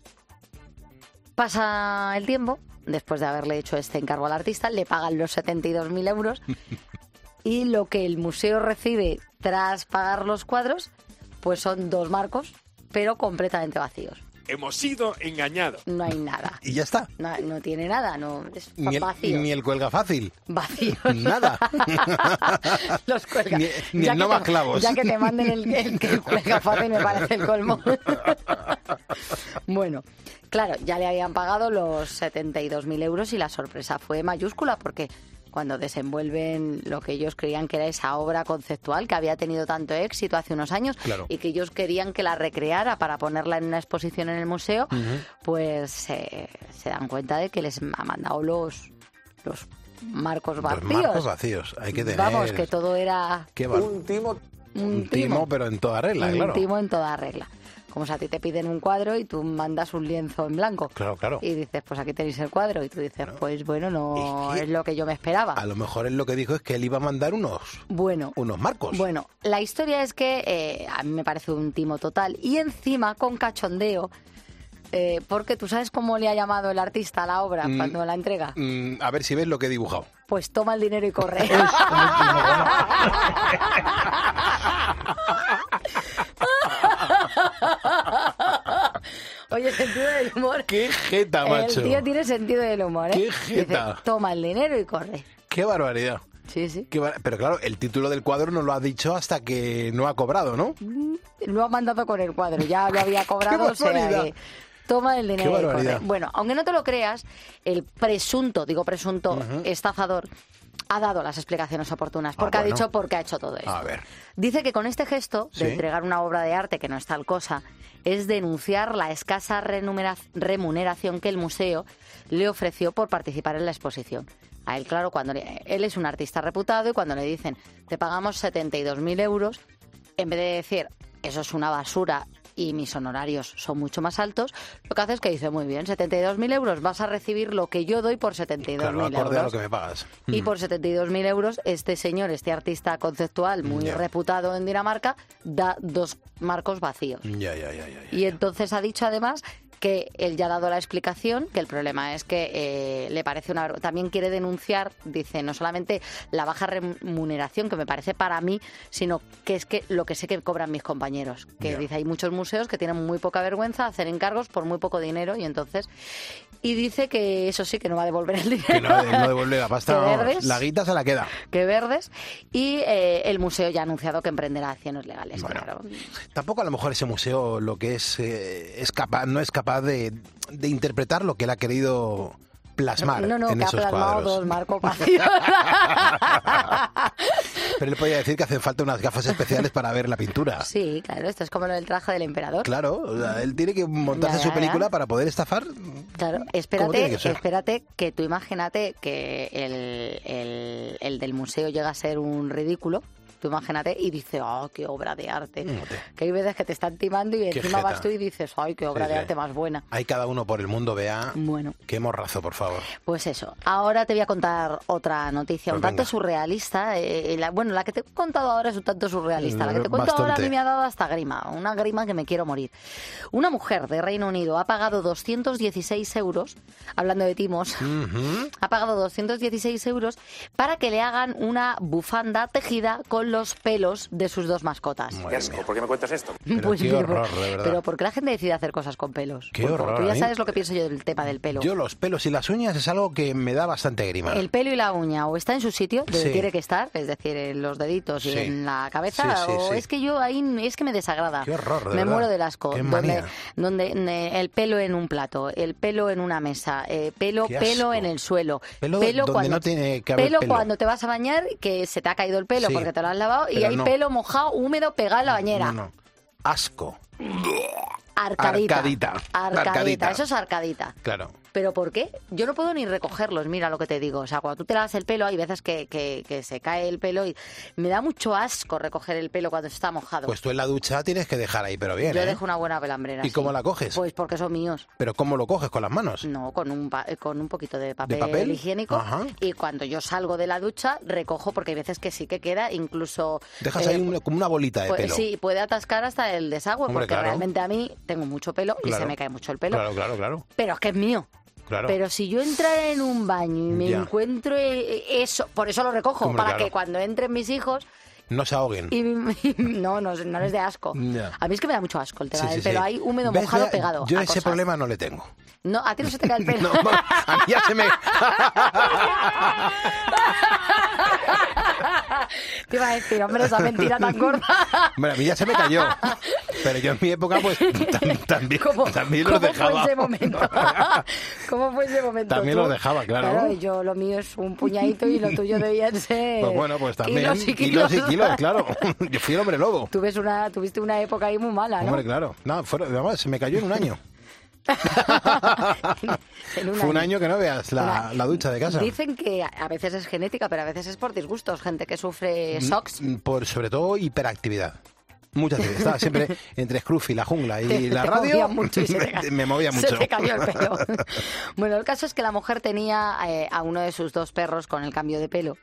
Speaker 5: pasa el tiempo, después de haberle hecho este encargo al artista, le pagan los 72.000 euros y lo que el museo recibe tras pagar los cuadros, pues son 2 marcos, pero completamente vacíos.
Speaker 14: Hemos sido engañados.
Speaker 5: No hay nada.
Speaker 1: Y ya está.
Speaker 5: No tiene nada, no, es vacío.
Speaker 1: Ni el cuelga fácil.
Speaker 5: Vacíos.
Speaker 1: Nada.
Speaker 5: Los cuelga.
Speaker 1: Ni el no más clavos.
Speaker 5: Ya que te manden el cuelga fácil me parece el colmo. Bueno, claro, ya le habían pagado los 72.000 euros y la sorpresa fue mayúscula porque cuando desenvuelven lo que ellos creían que era esa obra conceptual que había tenido tanto éxito hace unos años y que ellos querían que la recreara para ponerla en una exposición en el museo, pues se dan cuenta de que les ha mandado los marcos vacíos.
Speaker 1: Los marcos vacíos, hay que tener...
Speaker 5: Vamos, que todo era...
Speaker 1: Un timo, pero en toda regla, claro.
Speaker 5: Un timo en toda regla. Como si a ti te piden un cuadro y tú mandas un lienzo en blanco.
Speaker 1: Claro.
Speaker 5: Y dices, pues aquí tenéis el cuadro. Y tú dices, pues bueno, no es lo que yo me esperaba.
Speaker 1: A lo mejor él lo que dijo es que él iba a mandar unos marcos.
Speaker 5: Bueno, la historia es que a mí me parece un timo total. Y encima con cachondeo, porque tú sabes cómo le ha llamado el artista a la obra cuando la entrega.
Speaker 1: A ver si ves lo que he dibujado.
Speaker 5: Pues toma el dinero y corre. Oye, sentido del humor.
Speaker 1: ¡Qué jeta, macho!
Speaker 5: El tío tiene sentido del humor, ¿eh?
Speaker 1: ¡Qué jeta!
Speaker 5: Dice, toma el dinero y corre.
Speaker 1: ¡Qué barbaridad!
Speaker 5: Sí.
Speaker 1: Pero claro, el título del cuadro no lo ha dicho hasta que no ha cobrado, ¿no?
Speaker 5: Lo ha mandado con el cuadro, ya lo había cobrado, o sea que toma el dinero y corre. Bueno, aunque no te lo creas, el presunto estafador ha dado las explicaciones oportunas, porque ha dicho por qué ha hecho todo esto.
Speaker 1: A ver.
Speaker 5: Dice que con este gesto de entregar una obra de arte que no es tal cosa, es denunciar la escasa remuneración que el museo le ofreció por participar en la exposición. A él, claro, él es un artista reputado y cuando le dicen te pagamos 72.000 euros, en vez de decir eso es una basura y mis honorarios son mucho más altos, lo que hace es que dice, muy bien, 72.000 euros, vas a recibir lo que yo doy por 72.000 euros.
Speaker 1: Acorde a lo que me pagas.
Speaker 5: Y por 72.000 euros, este señor, este artista conceptual muy reputado en Dinamarca, da 2 marcos vacíos. Y entonces ha dicho además que él ya ha dado la explicación, que el problema es que le parece también quiere denunciar, dice, no solamente la baja remuneración, que me parece para mí, sino que es que lo que sé que cobran mis compañeros. Que dice, hay muchos museos que tienen muy poca vergüenza, hacen encargos por muy poco dinero y entonces... Y dice que eso sí, que no va a devolver el dinero.
Speaker 1: Que no devuelve la pasta, la guita se la queda.
Speaker 5: Que verdes. Y el museo ya ha anunciado que emprenderá acciones legales.
Speaker 1: Bueno,
Speaker 5: claro.
Speaker 1: Tampoco a lo mejor ese museo lo que no es capaz de interpretar lo que él ha querido plasmar en esos cuadros.
Speaker 5: No, que ha plasmado 2 marcos vacíos.
Speaker 1: Pero él podía decir que hacen falta unas gafas especiales para ver la pintura.
Speaker 5: Sí, claro, esto es como lo del traje del emperador.
Speaker 1: Claro, o sea, él tiene que montarse su película para poder estafar.
Speaker 5: Claro, espérate que tú imagínate que el del museo llega a ser un ridículo. Tú imagínate, y dices, oh, qué obra de arte. Que hay veces que te están timando y encima vas tú y dices, ay, qué obra de arte más buena.
Speaker 1: Hay cada uno por el mundo, vea.
Speaker 5: Bueno.
Speaker 1: Qué morrazo, por favor.
Speaker 5: Pues eso. Ahora te voy a contar otra noticia,
Speaker 1: Pues
Speaker 5: un tanto
Speaker 1: venga.
Speaker 5: surrealista. La que te he contado ahora es un tanto surrealista. La que te cuento ahora a mí me ha dado hasta grima. Una grima que me quiero morir. Una mujer de Reino Unido ha pagado 216 euros, hablando de timos, ha pagado 216 euros para que le hagan una bufanda tejida con los pelos de sus dos mascotas.
Speaker 14: Qué asco, ¿por qué me cuentas esto?
Speaker 1: Pero qué horror, de verdad.
Speaker 5: Pero ¿por qué la gente decide hacer cosas con pelos?
Speaker 1: Qué
Speaker 5: Porque
Speaker 1: horror,
Speaker 5: tú
Speaker 1: a
Speaker 5: ya
Speaker 1: mí-
Speaker 5: sabes lo que pienso yo del tema del pelo.
Speaker 1: Yo los pelos y las uñas es algo que me da bastante grima.
Speaker 5: El pelo y la uña o está en su sitio, donde
Speaker 1: Sí.
Speaker 5: tiene que estar, es decir, en los deditos y
Speaker 1: Sí.
Speaker 5: en la cabeza,
Speaker 1: Sí, sí,
Speaker 5: o
Speaker 1: sí.
Speaker 5: es que yo ahí es que me desagrada.
Speaker 1: Qué horror, de
Speaker 5: me
Speaker 1: verdad.
Speaker 5: muero del asco.
Speaker 1: Qué
Speaker 5: Donde,
Speaker 1: manía.
Speaker 5: el pelo en un plato, el pelo en una mesa, pelo
Speaker 1: Qué asco.
Speaker 5: en el suelo.
Speaker 1: Pelo donde
Speaker 5: cuando,
Speaker 1: no tiene que haber
Speaker 5: pelo
Speaker 1: pelo.
Speaker 5: cuando te vas a bañar, que se te ha caído el pelo
Speaker 1: Sí.
Speaker 5: porque te lo has lavado y
Speaker 1: Pero
Speaker 5: hay
Speaker 1: no.
Speaker 5: pelo mojado, húmedo, pegado en la bañera.
Speaker 1: No. Asco.
Speaker 5: Arcadita.
Speaker 1: Arcadita.
Speaker 5: Arcadita. Eso es arcadita.
Speaker 1: Claro.
Speaker 5: ¿Pero por qué? Yo no puedo ni recogerlos, mira lo que te digo. O sea, cuando tú te lavas el pelo, hay veces que se cae el pelo y me da mucho asco recoger el pelo cuando está mojado.
Speaker 1: Pues tú en la ducha tienes que dejar ahí, pero bien,
Speaker 5: Yo
Speaker 1: ¿eh?
Speaker 5: dejo una buena pelambrera.
Speaker 1: ¿Y cómo la coges?
Speaker 5: Pues porque son míos.
Speaker 1: ¿Pero cómo lo coges? ¿Con las manos?
Speaker 5: No, con un poquito de papel,
Speaker 1: papel?
Speaker 5: higiénico.
Speaker 1: Ajá.
Speaker 5: Y cuando yo salgo de la ducha, recojo, porque hay veces que sí que queda, incluso...
Speaker 1: Dejas ahí como una bolita de
Speaker 5: pues,
Speaker 1: pelo.
Speaker 5: sí, puede atascar hasta el desagüe,
Speaker 1: Hombre,
Speaker 5: porque
Speaker 1: claro.
Speaker 5: realmente a mí tengo mucho pelo y
Speaker 1: Claro.
Speaker 5: se me cae mucho el pelo.
Speaker 1: Claro.
Speaker 5: Pero es que es mío.
Speaker 1: Claro.
Speaker 5: Pero si yo entrara en un baño y me
Speaker 1: Ya.
Speaker 5: encuentro eso, por eso lo recojo,
Speaker 1: Hombre,
Speaker 5: para
Speaker 1: claro.
Speaker 5: que cuando entren mis hijos
Speaker 1: No se ahoguen.
Speaker 5: no les dé asco.
Speaker 1: Ya.
Speaker 5: A mí es que me da mucho asco el tema
Speaker 1: Sí,
Speaker 5: del
Speaker 1: sí,
Speaker 5: pelo
Speaker 1: sí.
Speaker 5: ahí húmedo,
Speaker 1: ¿Ves?
Speaker 5: mojado, pegado.
Speaker 1: Yo
Speaker 5: a
Speaker 1: ese
Speaker 5: cosas.
Speaker 1: problema no le tengo.
Speaker 5: No, a ti no se te cae el pelo.
Speaker 1: No, a mí ya se me...
Speaker 5: Te iba a decir, hombre, esa mentira tan gorda.
Speaker 1: Hombre, a mí ya se me cayó. Pero yo en mi época, pues, también los dejaba.
Speaker 5: ¿Cómo fue ese momento? ¿Cómo fue ese momento?
Speaker 1: También
Speaker 5: Tú?
Speaker 1: los dejaba, claro.
Speaker 5: y yo lo mío es un puñadito y lo tuyo debían ser...
Speaker 1: Pues bueno, pues también
Speaker 5: kilos y
Speaker 1: kilos y kilos, claro. Yo fui el hombre lobo.
Speaker 5: Tuviste una época ahí muy mala, ¿no?
Speaker 1: Hombre, claro. No, además, se me cayó en un año. Fue un año que no veas la ducha de casa.
Speaker 5: Dicen que a veces es genética, pero a veces es por disgustos. Gente que sufre SOX.
Speaker 1: Por sobre todo hiperactividad. Muchas veces. Estaba siempre entre Scruffy, la jungla y la
Speaker 5: te
Speaker 1: radio.
Speaker 5: movía mucho y
Speaker 1: me movía mucho.
Speaker 5: Se te cayó el pelo. Bueno, el caso es que la mujer tenía a uno de sus dos perros con el cambio de pelo.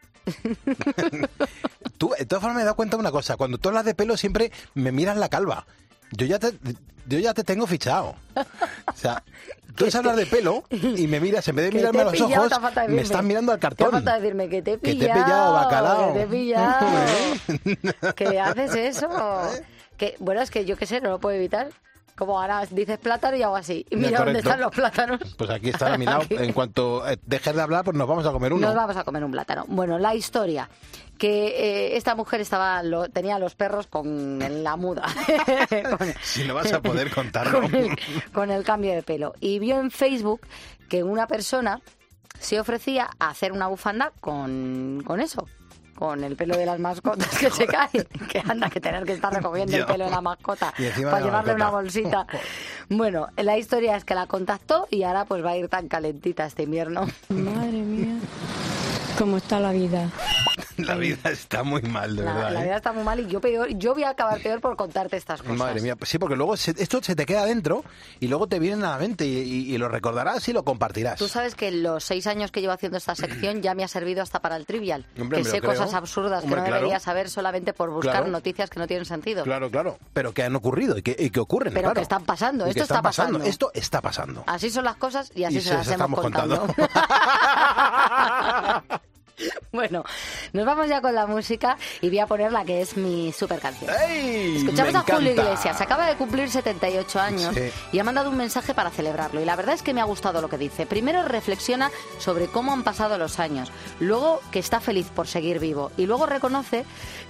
Speaker 1: Tú, de todas formas, me he dado cuenta de una cosa. Cuando tú hablas de pelo, siempre me miras la calva. Yo ya te tengo fichado. O sea, tú vas a hablar de pelo y me miras, en vez de
Speaker 5: Que
Speaker 1: mirarme
Speaker 5: te
Speaker 1: a los
Speaker 5: he pillado,
Speaker 1: ojos,
Speaker 5: te ha faltado
Speaker 1: me
Speaker 5: decirme.
Speaker 1: estás mirando al
Speaker 5: Te ha
Speaker 1: cartón.
Speaker 5: faltado decirme que te he
Speaker 1: Que te he
Speaker 5: pillado.
Speaker 1: pillado, bacalao.
Speaker 5: Que te he pillado. ¿Qué haces eso? Que, bueno, es que yo qué sé, no lo puedo evitar. Como ahora dices plátano y hago así. Y mira dónde
Speaker 1: correcto.
Speaker 5: están los plátanos.
Speaker 1: Pues aquí están a mi lado.
Speaker 5: Aquí.
Speaker 1: En cuanto dejes de hablar, pues nos vamos a comer uno.
Speaker 5: Nos vamos a comer un plátano. Bueno, la historia. Que esta mujer tenía los perros con la muda.
Speaker 1: Si no vas a poder contarlo.
Speaker 5: con el cambio de pelo. Y vio en Facebook que una persona se ofrecía a hacer una bufanda con eso. Con el pelo de las mascotas que se caen. Que anda que tener que estar recogiendo el pelo de la mascota
Speaker 1: Y encima
Speaker 5: para
Speaker 1: de la
Speaker 5: llevarle una
Speaker 1: mascota.
Speaker 5: bolsita. Bueno, la historia es que la contactó y ahora pues va a ir tan calentita este invierno.
Speaker 15: Madre mía, cómo está la vida.
Speaker 1: La vida está muy mal, de verdad.
Speaker 5: La
Speaker 1: ¿eh?
Speaker 5: vida está muy mal y yo voy a acabar peor por contarte estas cosas.
Speaker 1: Madre mía, sí, porque luego esto se te queda dentro y luego te viene a la mente y lo recordarás y lo compartirás.
Speaker 5: Tú sabes que en los 6 años que llevo haciendo esta sección ya me ha servido hasta para el trivial.
Speaker 1: Hombre,
Speaker 5: que
Speaker 1: me
Speaker 5: sé
Speaker 1: lo creo.
Speaker 5: cosas absurdas
Speaker 1: Hombre,
Speaker 5: que no
Speaker 1: claro.
Speaker 5: debería saber solamente por buscar
Speaker 1: Claro.
Speaker 5: noticias que no tienen sentido.
Speaker 1: Claro, pero que han ocurrido y que ocurren.
Speaker 5: Pero
Speaker 1: claro.
Speaker 5: que están pasando,
Speaker 1: Y
Speaker 5: esto
Speaker 1: que
Speaker 5: está
Speaker 1: están pasando.
Speaker 5: pasando.
Speaker 1: Esto está pasando.
Speaker 5: Así son las cosas y así
Speaker 1: Y
Speaker 5: se las hemos
Speaker 1: estamos
Speaker 5: contado. Bueno, nos vamos ya con la música y voy a poner la que es mi super canción.
Speaker 1: ¡Ey!
Speaker 5: Escuchamos
Speaker 1: Me
Speaker 5: a Julio
Speaker 1: encanta.
Speaker 5: Iglesias, acaba de cumplir 78 años
Speaker 1: Sí.
Speaker 5: y ha mandado un mensaje para celebrarlo. Y la verdad es que me ha gustado lo que dice. Primero reflexiona sobre cómo han pasado los años, luego que está feliz por seguir vivo y luego reconoce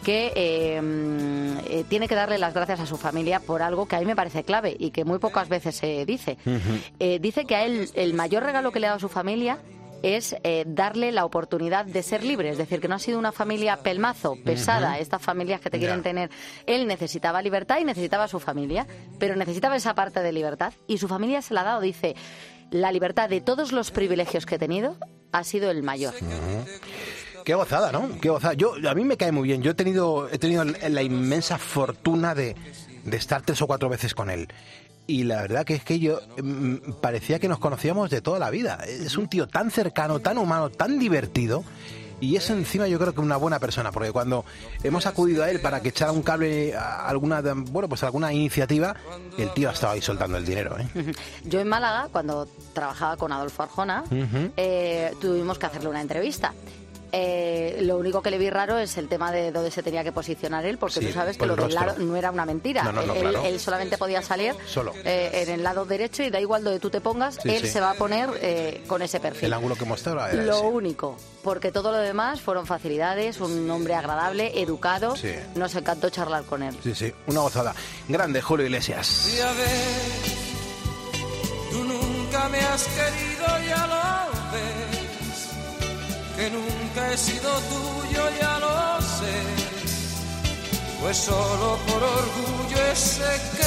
Speaker 5: que tiene que darle las gracias a su familia por algo que a mí me parece clave y que muy pocas veces se dice. Dice que a él el mayor regalo que le ha dado a su familia es darle la oportunidad de ser libre, es decir, que no ha sido una familia pelmazo, pesada, estas familias que te quieren tener. Él necesitaba libertad y necesitaba a su familia, pero necesitaba esa parte de libertad y su familia se la ha dado. Dice, la libertad de todos los privilegios que he tenido ha sido el mayor.
Speaker 1: Qué gozada, ¿no? Qué gozada. A mí me cae muy bien. Yo he tenido la inmensa fortuna de estar 3 o 4 veces con él. Y la verdad que es que yo parecía que nos conocíamos de toda la vida. Es un tío tan cercano, tan humano, tan divertido. Y eso encima yo creo que una buena persona, porque cuando hemos acudido a él para que echara un cable a alguna iniciativa, el tío ha estado ahí soltando el dinero, ¿eh?
Speaker 5: Yo en Málaga, cuando trabajaba con Adolfo Arjona, tuvimos que hacerle una entrevista. Lo único que le vi raro es el tema de dónde se tenía que posicionar él, porque tú sabes que lo del lado no era una mentira.
Speaker 1: Claro.
Speaker 5: Él solamente podía salir
Speaker 1: solo
Speaker 5: en el lado derecho, y da igual donde tú te pongas, él se va a poner con ese perfil.
Speaker 1: El ángulo que mostraba era
Speaker 5: lo
Speaker 1: ese.
Speaker 5: único, porque todo lo demás fueron facilidades, un hombre agradable, educado. Nos encantó charlar con él.
Speaker 1: Sí, una gozada. Grande, Julio Iglesias.
Speaker 11: Ya ves, tú nunca me has querido, ya lo ves. Que nunca he sido tuyo, ya lo sé. Pues solo por orgullo ese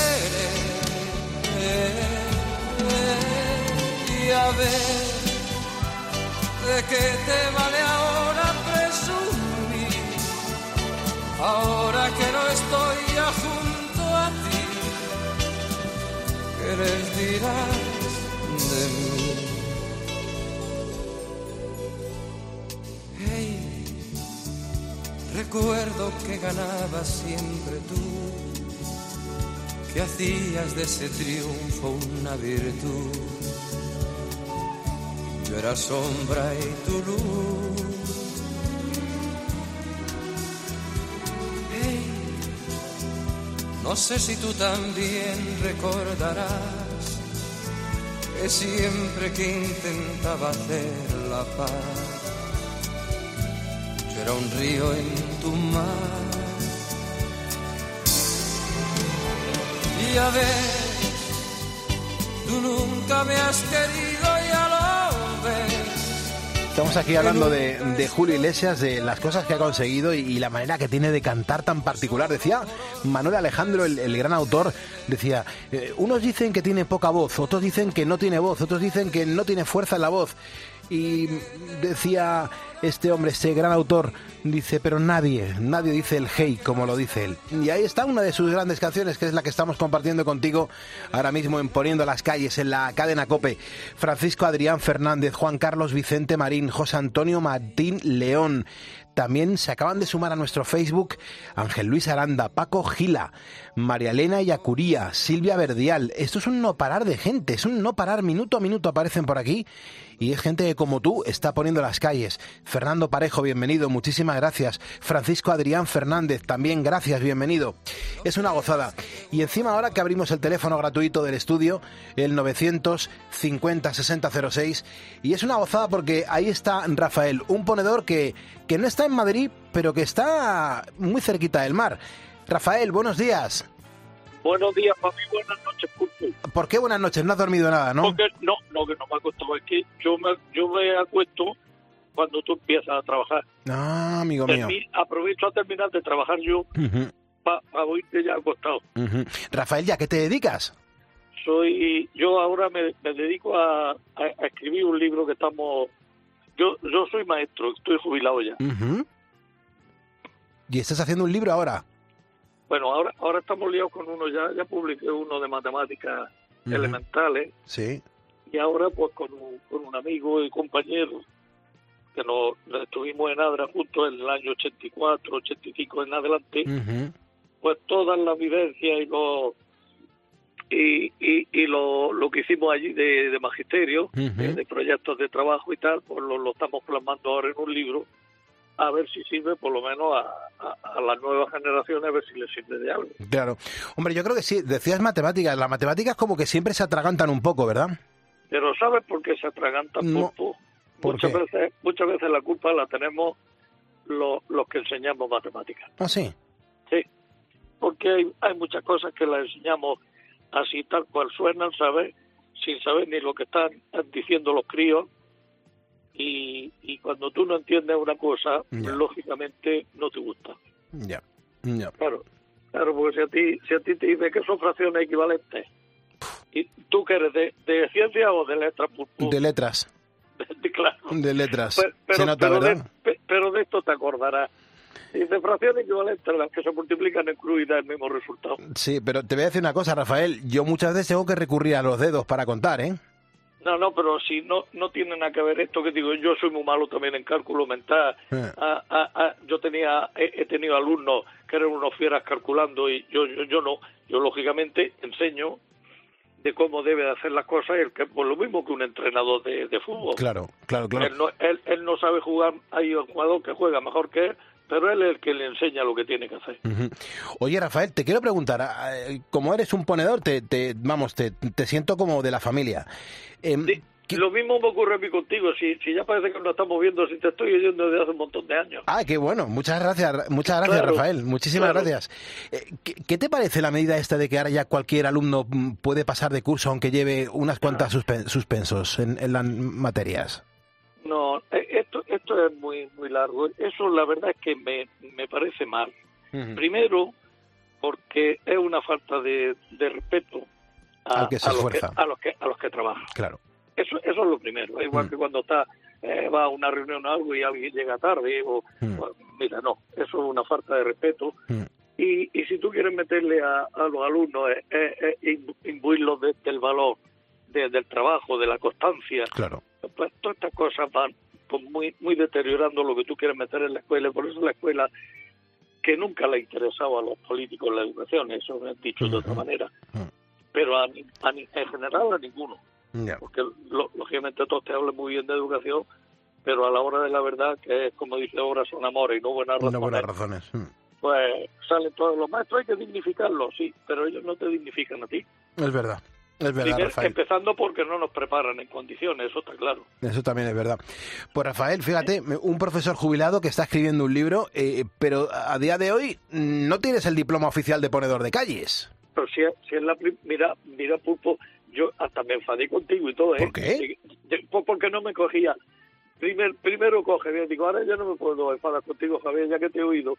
Speaker 11: querer. Ya ves, ¿de qué te vale ahora presumir? Ahora que no estoy ya junto a ti, ¿qué les dirás de mí? Recuerdo que ganabas siempre tú, que hacías de ese triunfo una virtud. Yo era sombra y tu luz. No sé si tú también recordarás que siempre que intentaba hacer la paz, era un río en tu mar. Y ya ves, tú nunca me has querido, ya lo ves.
Speaker 1: Estamos aquí hablando de Julio Iglesias, de las cosas que ha conseguido y la manera que tiene de cantar tan particular. Decía Manuel Alejandro, el gran autor, decía, unos dicen que tiene poca voz, otros dicen que no tiene voz, otros dicen que no tiene fuerza en la voz. Y decía este hombre, este gran autor, dice, pero nadie dice el hey como lo dice él. Y ahí está una de sus grandes canciones, que es la que estamos compartiendo contigo ahora mismo en Poniendo las Calles, en la cadena COPE. Francisco Adrián Fernández, Juan Carlos Vicente Marín, José Antonio Martín León. También se acaban de sumar a nuestro Facebook Ángel Luis Aranda, Paco Gila, María Elena Yacuría, Silvia Verdial. Esto es un no parar de gente, es un no parar, minuto a minuto aparecen por aquí. Y es gente que, como tú, está poniendo las calles. Fernando Parejo, bienvenido, muchísimas gracias. Francisco Adrián Fernández, también gracias, bienvenido. Es una gozada. Y encima ahora que abrimos el teléfono gratuito del estudio, el 950-6006, y es una gozada porque ahí está Rafael, un ponedor que no está en Madrid, pero que está muy cerquita del mar. Rafael, buenos días.
Speaker 16: Buenos días, papi, buenas noches, Pulpo.
Speaker 1: ¿Por qué buenas noches? No has dormido nada, ¿no?
Speaker 16: Porque que no me ha acostado. Es que yo me acuesto cuando tú empiezas a trabajar.
Speaker 1: Ah, amigo mío.
Speaker 16: Aprovecho a terminar de trabajar yo para oírte ya acostado.
Speaker 1: Rafael, ¿ya qué te dedicas?
Speaker 16: Yo ahora me dedico a escribir un libro que estamos... Yo soy maestro, estoy jubilado ya.
Speaker 1: ¿Y estás haciendo un libro ahora?
Speaker 16: Bueno, ahora estamos liados con uno, ya publiqué uno de matemáticas elementales.
Speaker 1: Sí.
Speaker 16: Y ahora pues con un amigo y compañero que nos estuvimos en Adra juntos en el año 84, 85 en adelante, pues todas las vivencias y lo que hicimos allí de magisterio, de proyectos de trabajo y tal, pues lo estamos plasmando ahora en un libro, a ver si sirve por lo menos a las nuevas generaciones, a ver si les sirve de algo.
Speaker 1: Claro. Hombre, yo creo que sí, decías matemáticas, las matemáticas como que siempre se atragantan un poco, ¿verdad?
Speaker 16: Pero ¿sabes por qué se atragantan poco? Muchas veces la culpa la tenemos los que enseñamos matemáticas.
Speaker 1: ¿Ah, sí?
Speaker 16: Sí, porque hay muchas cosas que las enseñamos así tal cual suenan, ¿sabes? Sin saber ni lo que están diciendo los críos. Y cuando tú no entiendes una cosa, lógicamente no te gusta.
Speaker 1: Ya.
Speaker 16: Claro, porque si a ti te dicen que son fracciones equivalentes, ¿y tú qué eres, de ciencia o de letras?
Speaker 1: De letras.
Speaker 16: claro.
Speaker 1: De letras.
Speaker 16: Pero,
Speaker 1: se nota, ¿verdad?
Speaker 16: Pero de esto te acordarás. Dice fracción equivalente, las que se multiplican en cruz y da el mismo resultado.
Speaker 1: Sí, pero te voy a decir una cosa, Rafael. Yo muchas veces tengo que recurrir a los dedos para contar, ¿eh?
Speaker 16: No, pero si no tiene nada que ver esto que digo, yo soy muy malo también en cálculo mental. Yo he tenido alumnos que eran unos fieras calculando y yo no. Yo lógicamente enseño de cómo debe de hacer las cosas, pues lo mismo que un entrenador de fútbol.
Speaker 1: Claro.
Speaker 16: Él no sabe jugar, hay un jugador que juega mejor que él, pero él es el que le enseña lo que tiene que hacer.
Speaker 1: Uh-huh. Oye, Rafael, te quiero preguntar, como eres un ponedor, te siento como de la familia.
Speaker 16: Lo mismo me ocurre a mí contigo, si ya parece que nos estamos viendo, si te estoy oyendo desde hace un montón de años.
Speaker 1: Ah, qué bueno, muchas gracias
Speaker 16: Claro,
Speaker 1: Rafael, muchísimas gracias. ¿Qué te parece la medida esta de que ahora ya cualquier alumno puede pasar de curso aunque lleve unas cuantas suspensos en las materias?
Speaker 16: No, esto es muy largo. Eso la verdad es que me parece mal. Uh-huh. Primero, porque es una falta de respeto a los que trabajan.
Speaker 1: Claro.
Speaker 16: Eso es lo primero. Es igual que cuando va a una reunión o algo y alguien llega tarde. Pues, mira, no, eso es una falta de respeto. Y si tú quieres meterle a los alumnos, imbuirlos del valor del trabajo, de la constancia.
Speaker 1: Claro.
Speaker 16: Pues todas estas cosas van pues, muy deteriorando lo que tú quieres meter en la escuela. Por eso la escuela, que nunca le ha interesado a los políticos la educación, eso me han dicho de otra manera, pero en general a ninguno.
Speaker 1: Yeah.
Speaker 16: Porque lógicamente todos te hablan muy bien de educación, pero a la hora de la verdad, que es como dice, obras son amores y no buenas razones.
Speaker 1: No buenas razones.
Speaker 16: Pues salen todos los maestros, hay que dignificarlos, sí, pero ellos no te dignifican a ti.
Speaker 1: Es verdad.
Speaker 16: Primero,
Speaker 1: Rafael.
Speaker 16: empezando porque no nos preparan en condiciones, eso está claro.
Speaker 1: Eso también es verdad. Pues Rafael, fíjate, un profesor jubilado que está escribiendo un libro, pero a día de hoy no tienes el diploma oficial de ponedor de calles.
Speaker 16: Pero si es mira, Pulpo, yo hasta me enfadé contigo y todo, ¿eh?
Speaker 1: ¿Por qué?
Speaker 16: Pues porque no me cogía. Primero coge, bien, digo, ahora ya no me puedo enfadar contigo, Javier, ya que te he oído.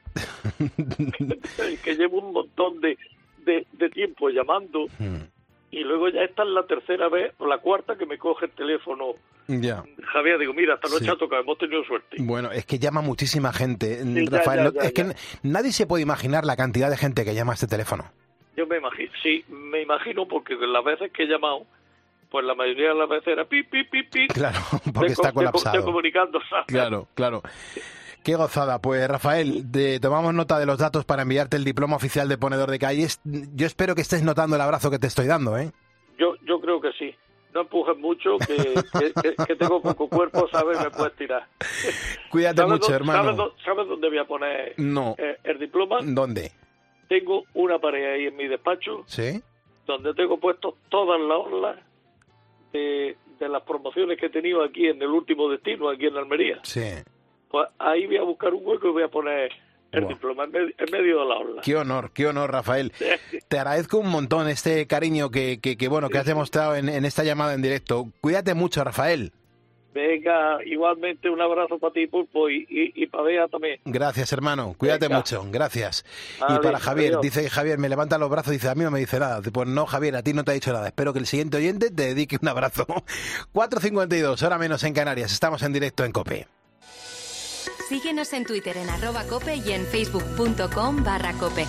Speaker 16: Que llevo un montón de tiempo llamando. Y luego ya esta es la tercera vez o la cuarta que me coge el teléfono.
Speaker 1: Ya.
Speaker 16: Javier, digo, mira, esta noche ha tocado, hemos tenido suerte.
Speaker 1: Bueno, es que llama muchísima gente,
Speaker 16: Sí,
Speaker 1: Rafael.
Speaker 16: ya.
Speaker 1: Que nadie se puede imaginar la cantidad de gente que llama a este teléfono.
Speaker 16: Yo me imagino porque las veces que he llamado, pues la mayoría de las veces era pi.
Speaker 1: Claro, porque está colapsado.
Speaker 16: Comunicando, ¿sabes?
Speaker 1: Claro. Qué gozada. Pues Rafael, tomamos nota de los datos para enviarte el diploma oficial de ponedor de calles. Yo espero que estés notando el abrazo que te estoy dando, ¿eh?
Speaker 16: Yo creo que sí. No empujes mucho, que tengo poco cuerpo, ¿sabes? Me puedes tirar.
Speaker 1: Cuídate mucho, hermano.
Speaker 16: ¿Sabes dónde voy a poner el diploma?
Speaker 1: ¿Dónde?
Speaker 16: Tengo una pared ahí en mi despacho.
Speaker 1: ¿Sí?
Speaker 16: Donde tengo puesto todas las orlas de las promociones que he tenido aquí en el último destino, aquí en Almería.
Speaker 1: Sí.
Speaker 16: Pues ahí voy a buscar un hueco y voy a poner el diploma en medio de la orla.
Speaker 1: Qué honor, Rafael. Te agradezco un montón este cariño que has demostrado en esta llamada en directo. Cuídate mucho, Rafael.
Speaker 16: Venga, igualmente un abrazo para ti, Pulpo, y para Bea también.
Speaker 1: Gracias, hermano. Cuídate mucho. Gracias. Y para Javier, dice Javier, me levanta los brazos y dice, a mí no me dice nada. Pues no, Javier, a ti no te ha dicho nada. Espero que el siguiente oyente te dedique un abrazo. 4:52, hora menos en Canarias. Estamos en directo en COPE.
Speaker 3: Síguenos en Twitter en @cope y en facebook.com/cope.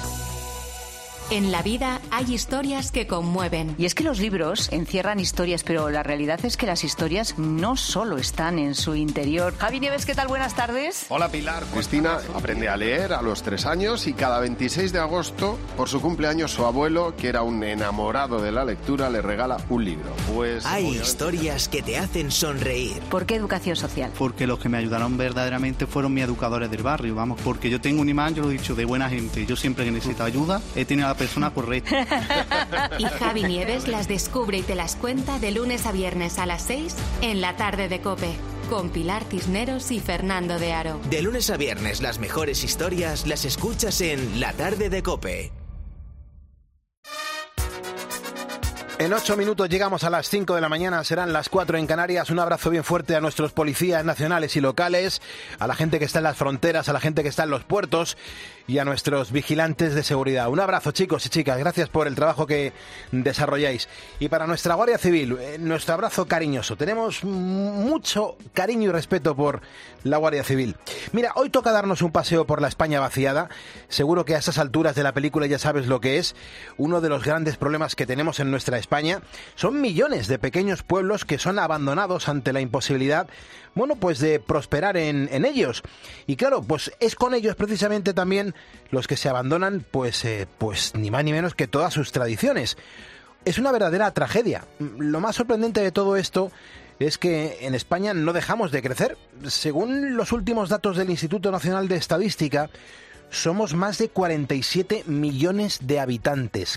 Speaker 3: En la vida hay historias que conmueven.
Speaker 17: Y es que los libros encierran historias, pero la realidad es que las historias no solo están en su interior. Javi Nieves, ¿qué tal? Buenas tardes.
Speaker 18: Hola Pilar. Cristina aprende a leer a los 3 años y cada 26 de agosto, por su cumpleaños, su abuelo, que era un enamorado de la lectura, le regala un libro. Pues
Speaker 4: hay historias que te hacen sonreír.
Speaker 17: ¿Por qué educación social?
Speaker 19: Porque los que me ayudaron verdaderamente fueron mis educadores del barrio, vamos. Porque yo tengo un imán, yo lo he dicho, de buena gente. Yo siempre que necesito ayuda he tenido a la persona correcta.
Speaker 3: Y Javi Nieves las descubre y te las cuenta de lunes a viernes a las 6 en La Tarde de COPE, con Pilar Cisneros y Fernando de Aro.
Speaker 4: De lunes a viernes las mejores historias las escuchas en La Tarde de COPE.
Speaker 1: En 8 minutos llegamos a las 5 de la mañana, serán las 4 en Canarias. Un abrazo bien fuerte a nuestros policías nacionales y locales, a la gente que está en las fronteras, a la gente que está en los puertos y a nuestros vigilantes de seguridad. Un abrazo, chicos y chicas, gracias por el trabajo que desarrolláis. Y para nuestra Guardia Civil, nuestro abrazo cariñoso. Tenemos mucho cariño y respeto por la Guardia Civil. Mira, hoy toca darnos un paseo por la España vaciada. Seguro que a estas alturas de la película ya sabes lo que es. Uno de los grandes problemas que tenemos en nuestra España son millones de pequeños pueblos que son abandonados ante la imposibilidad, bueno, pues de prosperar en ellos. Y claro, pues es con ellos precisamente también los que se abandonan, pues ni más ni menos que todas sus tradiciones. Es una verdadera tragedia. Lo más sorprendente de todo esto es que en España no dejamos de crecer. Según los últimos datos del Instituto Nacional de Estadística, somos más de 47 millones de habitantes.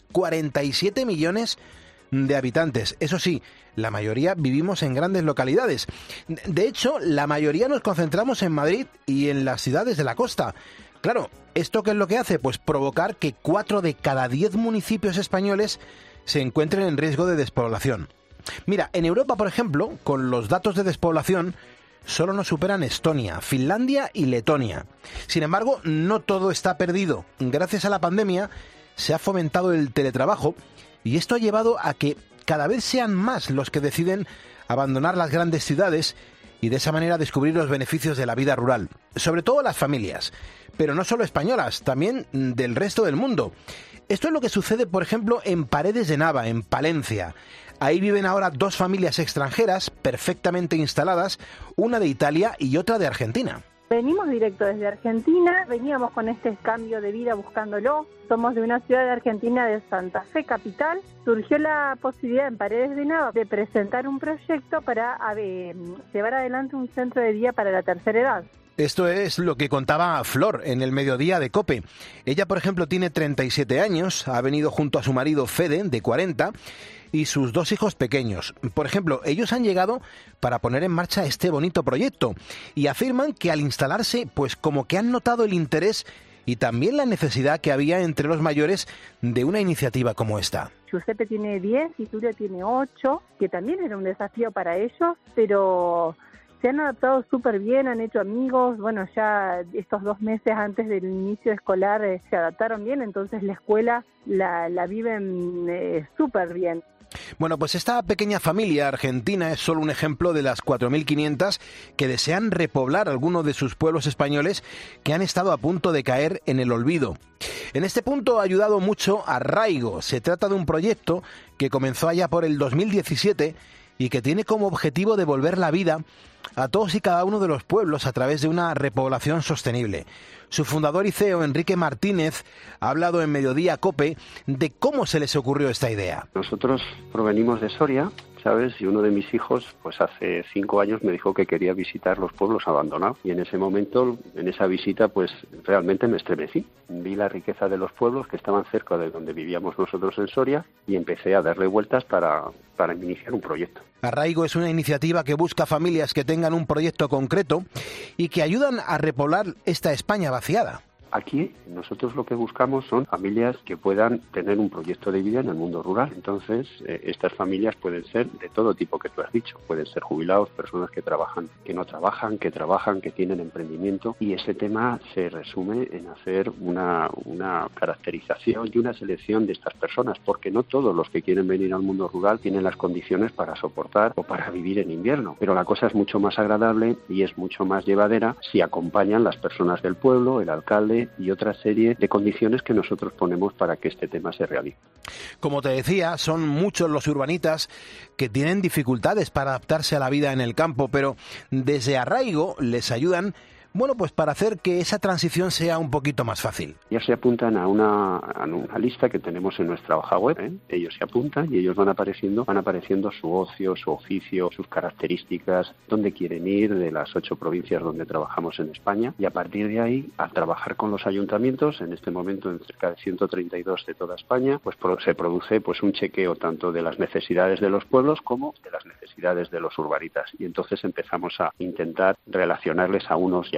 Speaker 1: 47 millones de habitantes. Eso sí, la mayoría vivimos en grandes localidades. De hecho, la mayoría nos concentramos en Madrid y en las ciudades de la costa. Claro, ¿esto qué es lo que hace? Pues provocar que 4 de cada 10 municipios españoles se encuentren en riesgo de despoblación. Mira, en Europa, por ejemplo, con los datos de despoblación, solo nos superan Estonia, Finlandia y Letonia. Sin embargo, no todo está perdido. Gracias a la pandemia se ha fomentado el teletrabajo y esto ha llevado a que cada vez sean más los que deciden abandonar las grandes ciudades y de esa manera descubrir los beneficios de la vida rural. Sobre todo las familias, pero no solo españolas, también del resto del mundo. Esto es lo que sucede, por ejemplo, en Paredes de Nava, en Palencia. Ahí viven ahora 2 familias extranjeras perfectamente instaladas, una de Italia y otra de Argentina.
Speaker 20: Venimos directo desde Argentina, veníamos con este cambio de vida buscándolo. Somos de una ciudad de Argentina, de Santa Fe, capital. Surgió la posibilidad en Paredes de Nava de presentar un proyecto para llevar adelante un centro de día para la tercera edad.
Speaker 1: Esto es lo que contaba Flor en el mediodía de COPE. Ella, por ejemplo, tiene 37 años, ha venido junto a su marido Fede, de 40, y sus 2 hijos pequeños. Por ejemplo, ellos han llegado para poner en marcha este bonito proyecto y afirman que al instalarse, pues como que han notado el interés y también la necesidad que había entre los mayores de una iniciativa como esta.
Speaker 20: Giuseppe tiene 10 y Tulio tiene 8, que también era un desafío para ellos, pero se han adaptado súper bien, han hecho amigos. Bueno, ya estos 2 meses antes del inicio escolar se adaptaron bien, entonces la escuela la viven súper bien.
Speaker 1: Bueno, pues esta pequeña familia argentina es solo un ejemplo de las 4.500 que desean repoblar algunos de sus pueblos españoles que han estado a punto de caer en el olvido. En este punto ha ayudado mucho Arraigo. Se trata de un proyecto que comenzó allá por el 2017 y que tiene como objetivo devolver la vida a todos y cada uno de los pueblos a través de una repoblación sostenible. Su fundador y CEO, Enrique Martínez, ha hablado en Mediodía COPE de cómo se les ocurrió esta idea.
Speaker 21: Nosotros provenimos de Soria, ¿sabes? Y uno de mis hijos, pues hace 5 años me dijo que quería visitar los pueblos abandonados. Y en ese momento, en esa visita, pues realmente me estremecí. Vi la riqueza de los pueblos que estaban cerca de donde vivíamos nosotros en Soria y empecé a darle vueltas para iniciar un proyecto.
Speaker 1: Arraigo es una iniciativa que busca familias que tengan un proyecto concreto y que ayudan a repoblar esta España vaciada.
Speaker 21: Aquí nosotros lo que buscamos son familias que puedan tener un proyecto de vida en el mundo rural. Entonces, estas familias pueden ser de todo tipo que tú has dicho. Pueden ser jubilados, personas que trabajan, que no trabajan, que tienen emprendimiento. Y ese tema se resume en hacer una caracterización y una selección de estas personas, porque no todos los que quieren venir al mundo rural tienen las condiciones para soportar o para vivir en invierno. Pero la cosa es mucho más agradable y es mucho más llevadera si acompañan las personas del pueblo, el alcalde y otra serie de condiciones que nosotros ponemos para que este tema se realice.
Speaker 1: Como te decía, son muchos los urbanitas que tienen dificultades para adaptarse a la vida en el campo, pero desde Arraigo les ayudan, bueno, pues para hacer que esa transición sea un poquito más fácil.
Speaker 21: Ya se apuntan a una lista que tenemos en nuestra hoja web, Ellos se apuntan y ellos van apareciendo su ocio, su oficio, sus características, dónde quieren ir de las 8 provincias donde trabajamos en España, y a partir de ahí, al trabajar con los ayuntamientos, en este momento en cerca de 132 de toda España, pues se produce pues un chequeo tanto de las necesidades de los pueblos como de las necesidades de los urbanitas, y entonces empezamos a intentar relacionarles a unos y a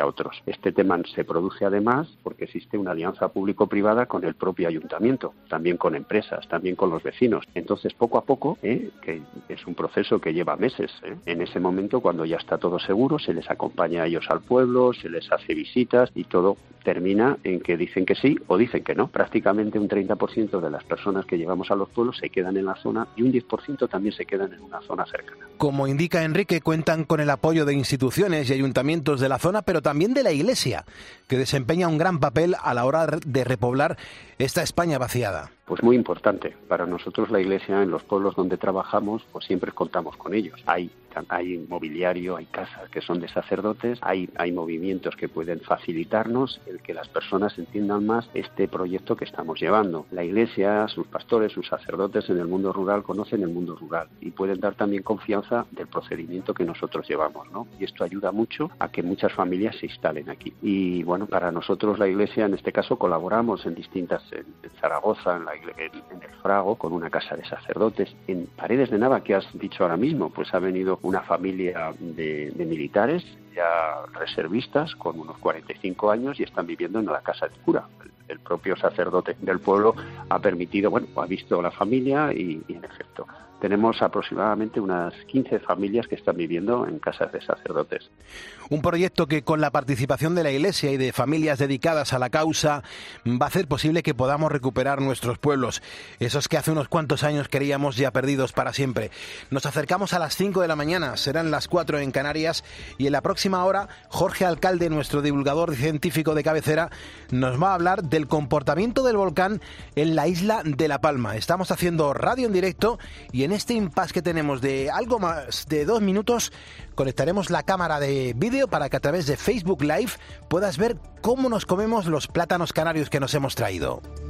Speaker 21: otros. Este tema se produce además porque existe una alianza público-privada con el propio ayuntamiento, también con empresas, también con los vecinos. Entonces, poco a poco, que es un proceso que lleva meses, en ese momento, cuando ya está todo seguro, se les acompaña a ellos al pueblo, se les hace visitas y todo termina en que dicen que sí o dicen que no. Prácticamente un 30% de las personas que llevamos a los pueblos se quedan en la zona y un 10% también se quedan en una zona cercana.
Speaker 1: Como indica Enrique, cuentan con el apoyo de instituciones y ayuntamientos de la zona, pero también de la Iglesia, que desempeña un gran papel a la hora de repoblar esta España vaciada.
Speaker 21: Pues muy importante. Para nosotros la Iglesia, en los pueblos donde trabajamos, pues siempre contamos con ellos. Hay mobiliario, hay casas que son de sacerdotes, hay movimientos que pueden facilitarnos el que las personas entiendan más este proyecto que estamos llevando. La Iglesia, sus pastores, sus sacerdotes en el mundo rural conocen el mundo rural y pueden dar también confianza del procedimiento que nosotros llevamos, ¿no? Y esto ayuda mucho a que muchas familias se instalen aquí. Y bueno, para nosotros la Iglesia, en este caso, colaboramos en Zaragoza, en el Frago, con una casa de sacerdotes. En Paredes de Nava, que has dicho ahora mismo, pues ha venido una familia de militares, ya reservistas, con unos 45 años y están viviendo en la casa del cura. El propio sacerdote del pueblo ha permitido, ha visto a la familia y en efecto, tenemos aproximadamente unas 15 familias que están viviendo en casas de sacerdotes.
Speaker 1: Un proyecto que con la participación de la Iglesia y de familias dedicadas a la causa va a hacer posible que podamos recuperar nuestros pueblos, esos que hace unos cuantos años creíamos ya perdidos para siempre. Nos acercamos a las 5 de la mañana, serán las 4 en Canarias, y en la próxima hora Jorge Alcalde, nuestro divulgador científico de cabecera, nos va a hablar del comportamiento del volcán en la isla de La Palma. Estamos haciendo radio en directo y en este impasse que tenemos de algo más de 2 minutos conectaremos la cámara de vídeo para que a través de Facebook Live puedas ver cómo nos comemos los plátanos canarios que nos hemos traído.